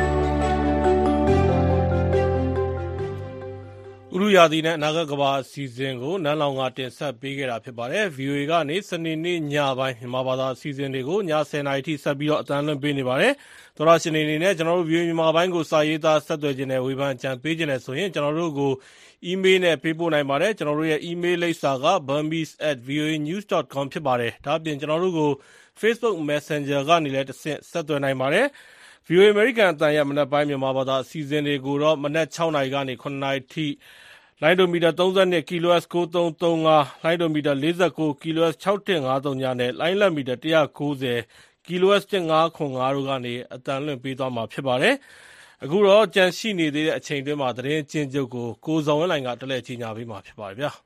ဥရုယာသီနဲ့အနာဂတ်ကမ္ဘာအစီအစဉ်ကိုနန်းလောင်ကတင်ဆက်ပေးခဲ့တာဖြစ်ပါတယ်။ ဗီအိုအေ ကနေစနေနေ့ညပိုင်းမြန်မာဘာသာအစီအစဉ်တွေကိုညဆယ်နာရီထိဆက်ပြီးတော့အသံလွှင့်ပေးနေပါတယ်။သောရရှင်တွေအနေနဲ့ကျွန်တော်တို့ ဗီအိုအေ မြန်မာပိုင်းကိုစာရေးသားဆက်သွယ်ခြင်းနဲ့ဝေဖန်ကြံပေးခြင်းနဲ့ဆိုရင်ကျွန်တော်တို့ကိုအီးမေးလ်နဲ့ပေးပို့နိုင်ပါတယ်။ကျွန်တော်တို့ရဲ့အီးမေးလ်လိပ်စာက burmese at v o a news dot com ဖြစ်ပါတယ်။ဒါ့အပြင်ကျွန်တော်တို့ကို Facebook Messenger ကနေလည်းတစ်ဆင့်ဆက်သွယ်နိုင်ပါတယ်။ ဗီအိုအေ American အသံရဲ့မနက်ပိုင်းမြန်မာဘာသာအစီအစဉ်တွေကိုတော့မနက်၆နာရီကနေ၇နာရီထိလိုင်းဒိုမီတာသုံး၂ kHz ၉၃၃၅ လိုင်းဒိုမီတာ၄၉ kHz ၆၁၅၃ ညနဲ့လိုင်းလက်မီတာ၁၉၀ kHz ၁၅၇၅တို့ကနေအသံလွှင့်ပေးသွားမှာဖြစ်ပါတယ်။အခုတော့ကြန့်ရှိနေသေးတဲ့အချိန်တွင်းမှာသတင်းကျဉ်းချုပ်ကိုကိုဇော်ဝင်းလိုင်ကတက်လက်ကြီးညာပေးမှာဖြစ်ပါတယ်ဗျာ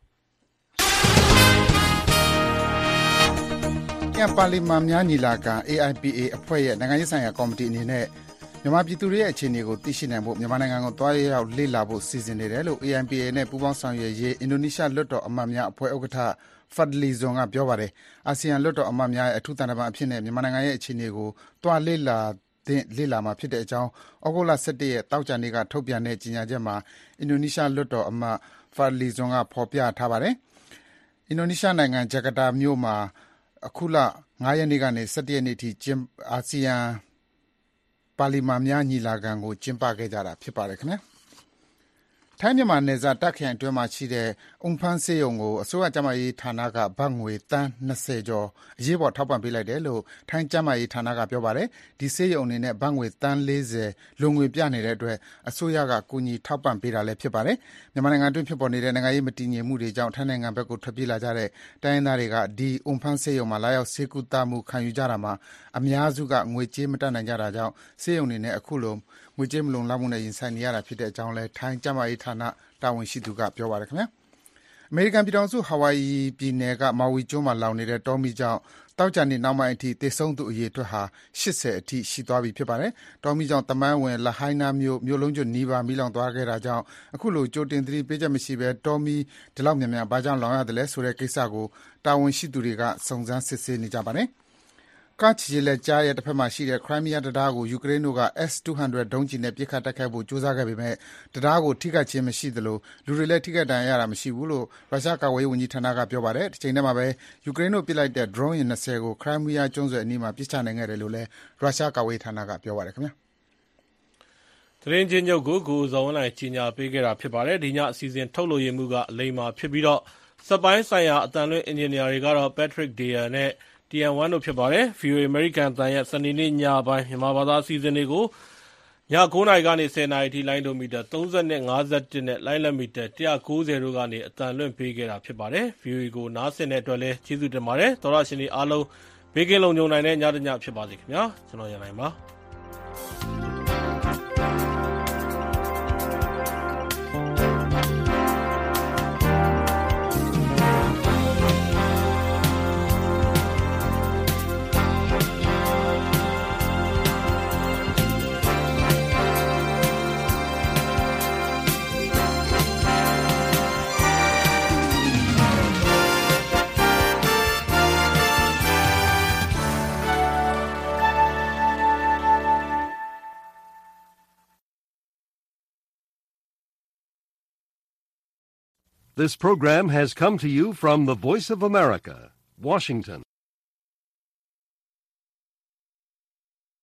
။ကျန်ပါလီမန်များညီလာခံ A I P A အဖွဲ့ရဲ့နိုင်ငံရေးဆိုင်ရာကော်မတီအနေနဲ့မြန်မာပြည်သူတွေရဲ့အခြေအနေကိုသိရှိနိုင်ဖို့မြန်မာနိုင်ငံကိုသွားရောက်လေ့လာဖို့စီစဉ်နေတယ်လို့ A I P A နဲ့ပူးပေါင်းဆောင်ရွက်ရေးအင်ဒိုနီးရှားလွှတ်တော်အမတ်များအဖွဲ့ဥက္ကဋ္ဌ Fadly Zon ကပြောပါတယ်။အာဆီယံလွှတ်တော်အမတ်များရဲ့အထူးသံတမန်အဖြစ်နဲ့မြန်မာနိုင်ငံရဲ့အခြေအနေကိုသွားလေ့လာတဲ့လေ့လာမှာဖြစ်တဲ့အကြောင်းဩဂုတ်လ၁၁ရက်တောက်ကြနေ့ကထုတ်ပြန်တဲ့ကြေညာချက်မှာအင်ဒိုနီးရှားလွှတ်တော်အမတ် Fadly Zon ကဖော်ပြထားပါတယ်။အင်ဒိုနီးရှားနိုင်ငံဂျကာတာမြို့မှာအခုလ၅ရက်နေ့ကနေ၁၁ရက်နေ့ထိကျင်းအာဆီယံပါလီမန်များညီလာခံကိုကျင်းပခဲ့ကြတာဖြစ်ပါတယ်ခင်ဗျာထိုင်းမြန်မာနယ်စပ်တပ်ခရိုင်အတွင်းမှာရှိတဲ့အုံဖန်းစေးရုံကိုအစိုးရကျန်းမာရေးဌာနကဘတ်ငွေတန်း၂၀ကျော်အရေးပေါ်ထောက်ပံ့ပေးလိုက်တယ်လို့ထိုင်းကျန်းမာရေးဌာနကပြောပါတယ်ဒီစေးရုံအနေနဲ့ဘတ်ငွေတန်း၄၀လုံငွေပြနေတဲ့အတွက်အစိုးရကကူညီထောက်ပံ့ပေးတာလည်းဖြစ်ပါတယ်မြန်မာနိုင်ငံအတွင်းဖြစ်ပေါ်နေတဲ့နိုင်ငံရေးမတည်ငြိမ်မှုတွေကြောင့်ထိုင်းနိုင်ငံဘက်ကိုထွက်ပြေးလာကြတဲ့တိုင်းရင်းသားတွေကဒီအုံဖန်းစေးရုံမှာလာရောက်ဆေးကုသမှုခံယူကြတာမှာအများစုကငွေကြေးမတတ်နိုင်ကြတာကြောင့်စေးရုံအနေနဲ့အခုလိုငွေကြေးမလုံလောက်မှုနဲ့ရင်ဆိုင်နေရတာဖြစ်တဲ့အကြောင်းလဲထိုင်းကျန်းမာရေးဌာနတာဝန်ရှိသူကပြောပါတယ်ခင်ဗျာအမေရိကန်ပြည်ထောင်စုဟာဝိုင်ယီပြည်နယ်ကမာဝီကျွန်းမှာလောင်နေတဲ့တောမီကြောင့်တောက်ကြနေနောက်ပိုင်းအထိသေဆုံးသူအရေအတွက်ဟာ၈၀အထိရှိသွားပြီဖြစ်ပါတယ်တောမီကြောင့်တမန်ဝင်လဟိုင်းနာမြို့မြို့လုံးကျွနီးပါမိလောင်သွားခဲ့တာကြောင့်အခုလိုကြိုတင်သတိပေးချက်မရှိဘဲတောမီဒီလောက်များများဘာကြောင့်လောင်ရတယ်လဲဆိုတဲ့ကိစ္စကိုတာဝန်ရှိသူတွေကစုံစမ်းစစ်ဆေးနေကြပါတယ်ကာချီလက်ကြားရဲ့တစ်ဖက်မှာရှိတဲ့ခရိုင်းမီးယားတံတားကိုယူကရိန်းတို့က S ၂၀၀ ဒုံးကျည်နဲ့ပစ်ခတ်တိုက်ခိုက်ဖို့ကြိုးစားခဲ့ပေမဲ့တံတားကိုထိခိုက်ခြင်းမရှိသလိုလူတွေလည်းထိခိုက်ဒဏ်ရာရတာမရှိဘူးလို့ရုရှားကာကွယ်ရေးဝန်ကြီးဌာနကပြောပါတယ်။ဒီချိန်ထဲမှာပဲယူကရိန်းတို့ပစ်လိုက်တဲ့ drone ၂၀ကိုခရိုင်းမီးယားကျွန်းဆွယ်အနီးမှာပစ်ချနိုင်ခဲ့တယ်လို့လည်းရုရှားကာကွယ်ရေးဌာနကပြောပါတယ်ခင်ဗျာ။သတင်းချင်းချုပ်ကိုကိုဇော်ဝင်းလိုင်ကြီးညာပေးခဲ့တာဖြစ်ပါတယ်။ဒီညအစီအစဉ်ထုတ်လို့ရမှုကအလိမ္မာဖြစ်ပြီးတော့စပိုင်းဆိုင်ရာအတန်လွင့်အင်ဂျင်နီယာတွေကတော့ Patrick Deer နဲ့ T N one တို့ဖြစ်ပါတယ်။ ဗီအိုအေ American အသံရဲ့စနေနေ့ညပိုင်းမြန်မာဘာသာအစီအစဉ်တွေကိုည၉နာရီကနေ၁၀နာရီထိလိုင်းဒိုမီတာ၃၂ ၅၁နဲ့လိုင်းလက်မီတာ၁၉၀တို့ကနေအသံလွှင့်ပေးခဲ့တာဖြစ်ပါတယ်။ ဗီအိုအေကိုနားဆင်တဲ့အတွက်လည်းကျေးဇူးတင်ပါတယ်။သောရရှင်တွေအားလုံးဘေးကင်းလုံခြုံနိုင်တဲ့ညတစ်ညဖြစ်ပါစေခင်ဗျာ။ကျွန်တော်ရန်နိုင်ပါ။ This program has come to you from the Voice of America, Washington.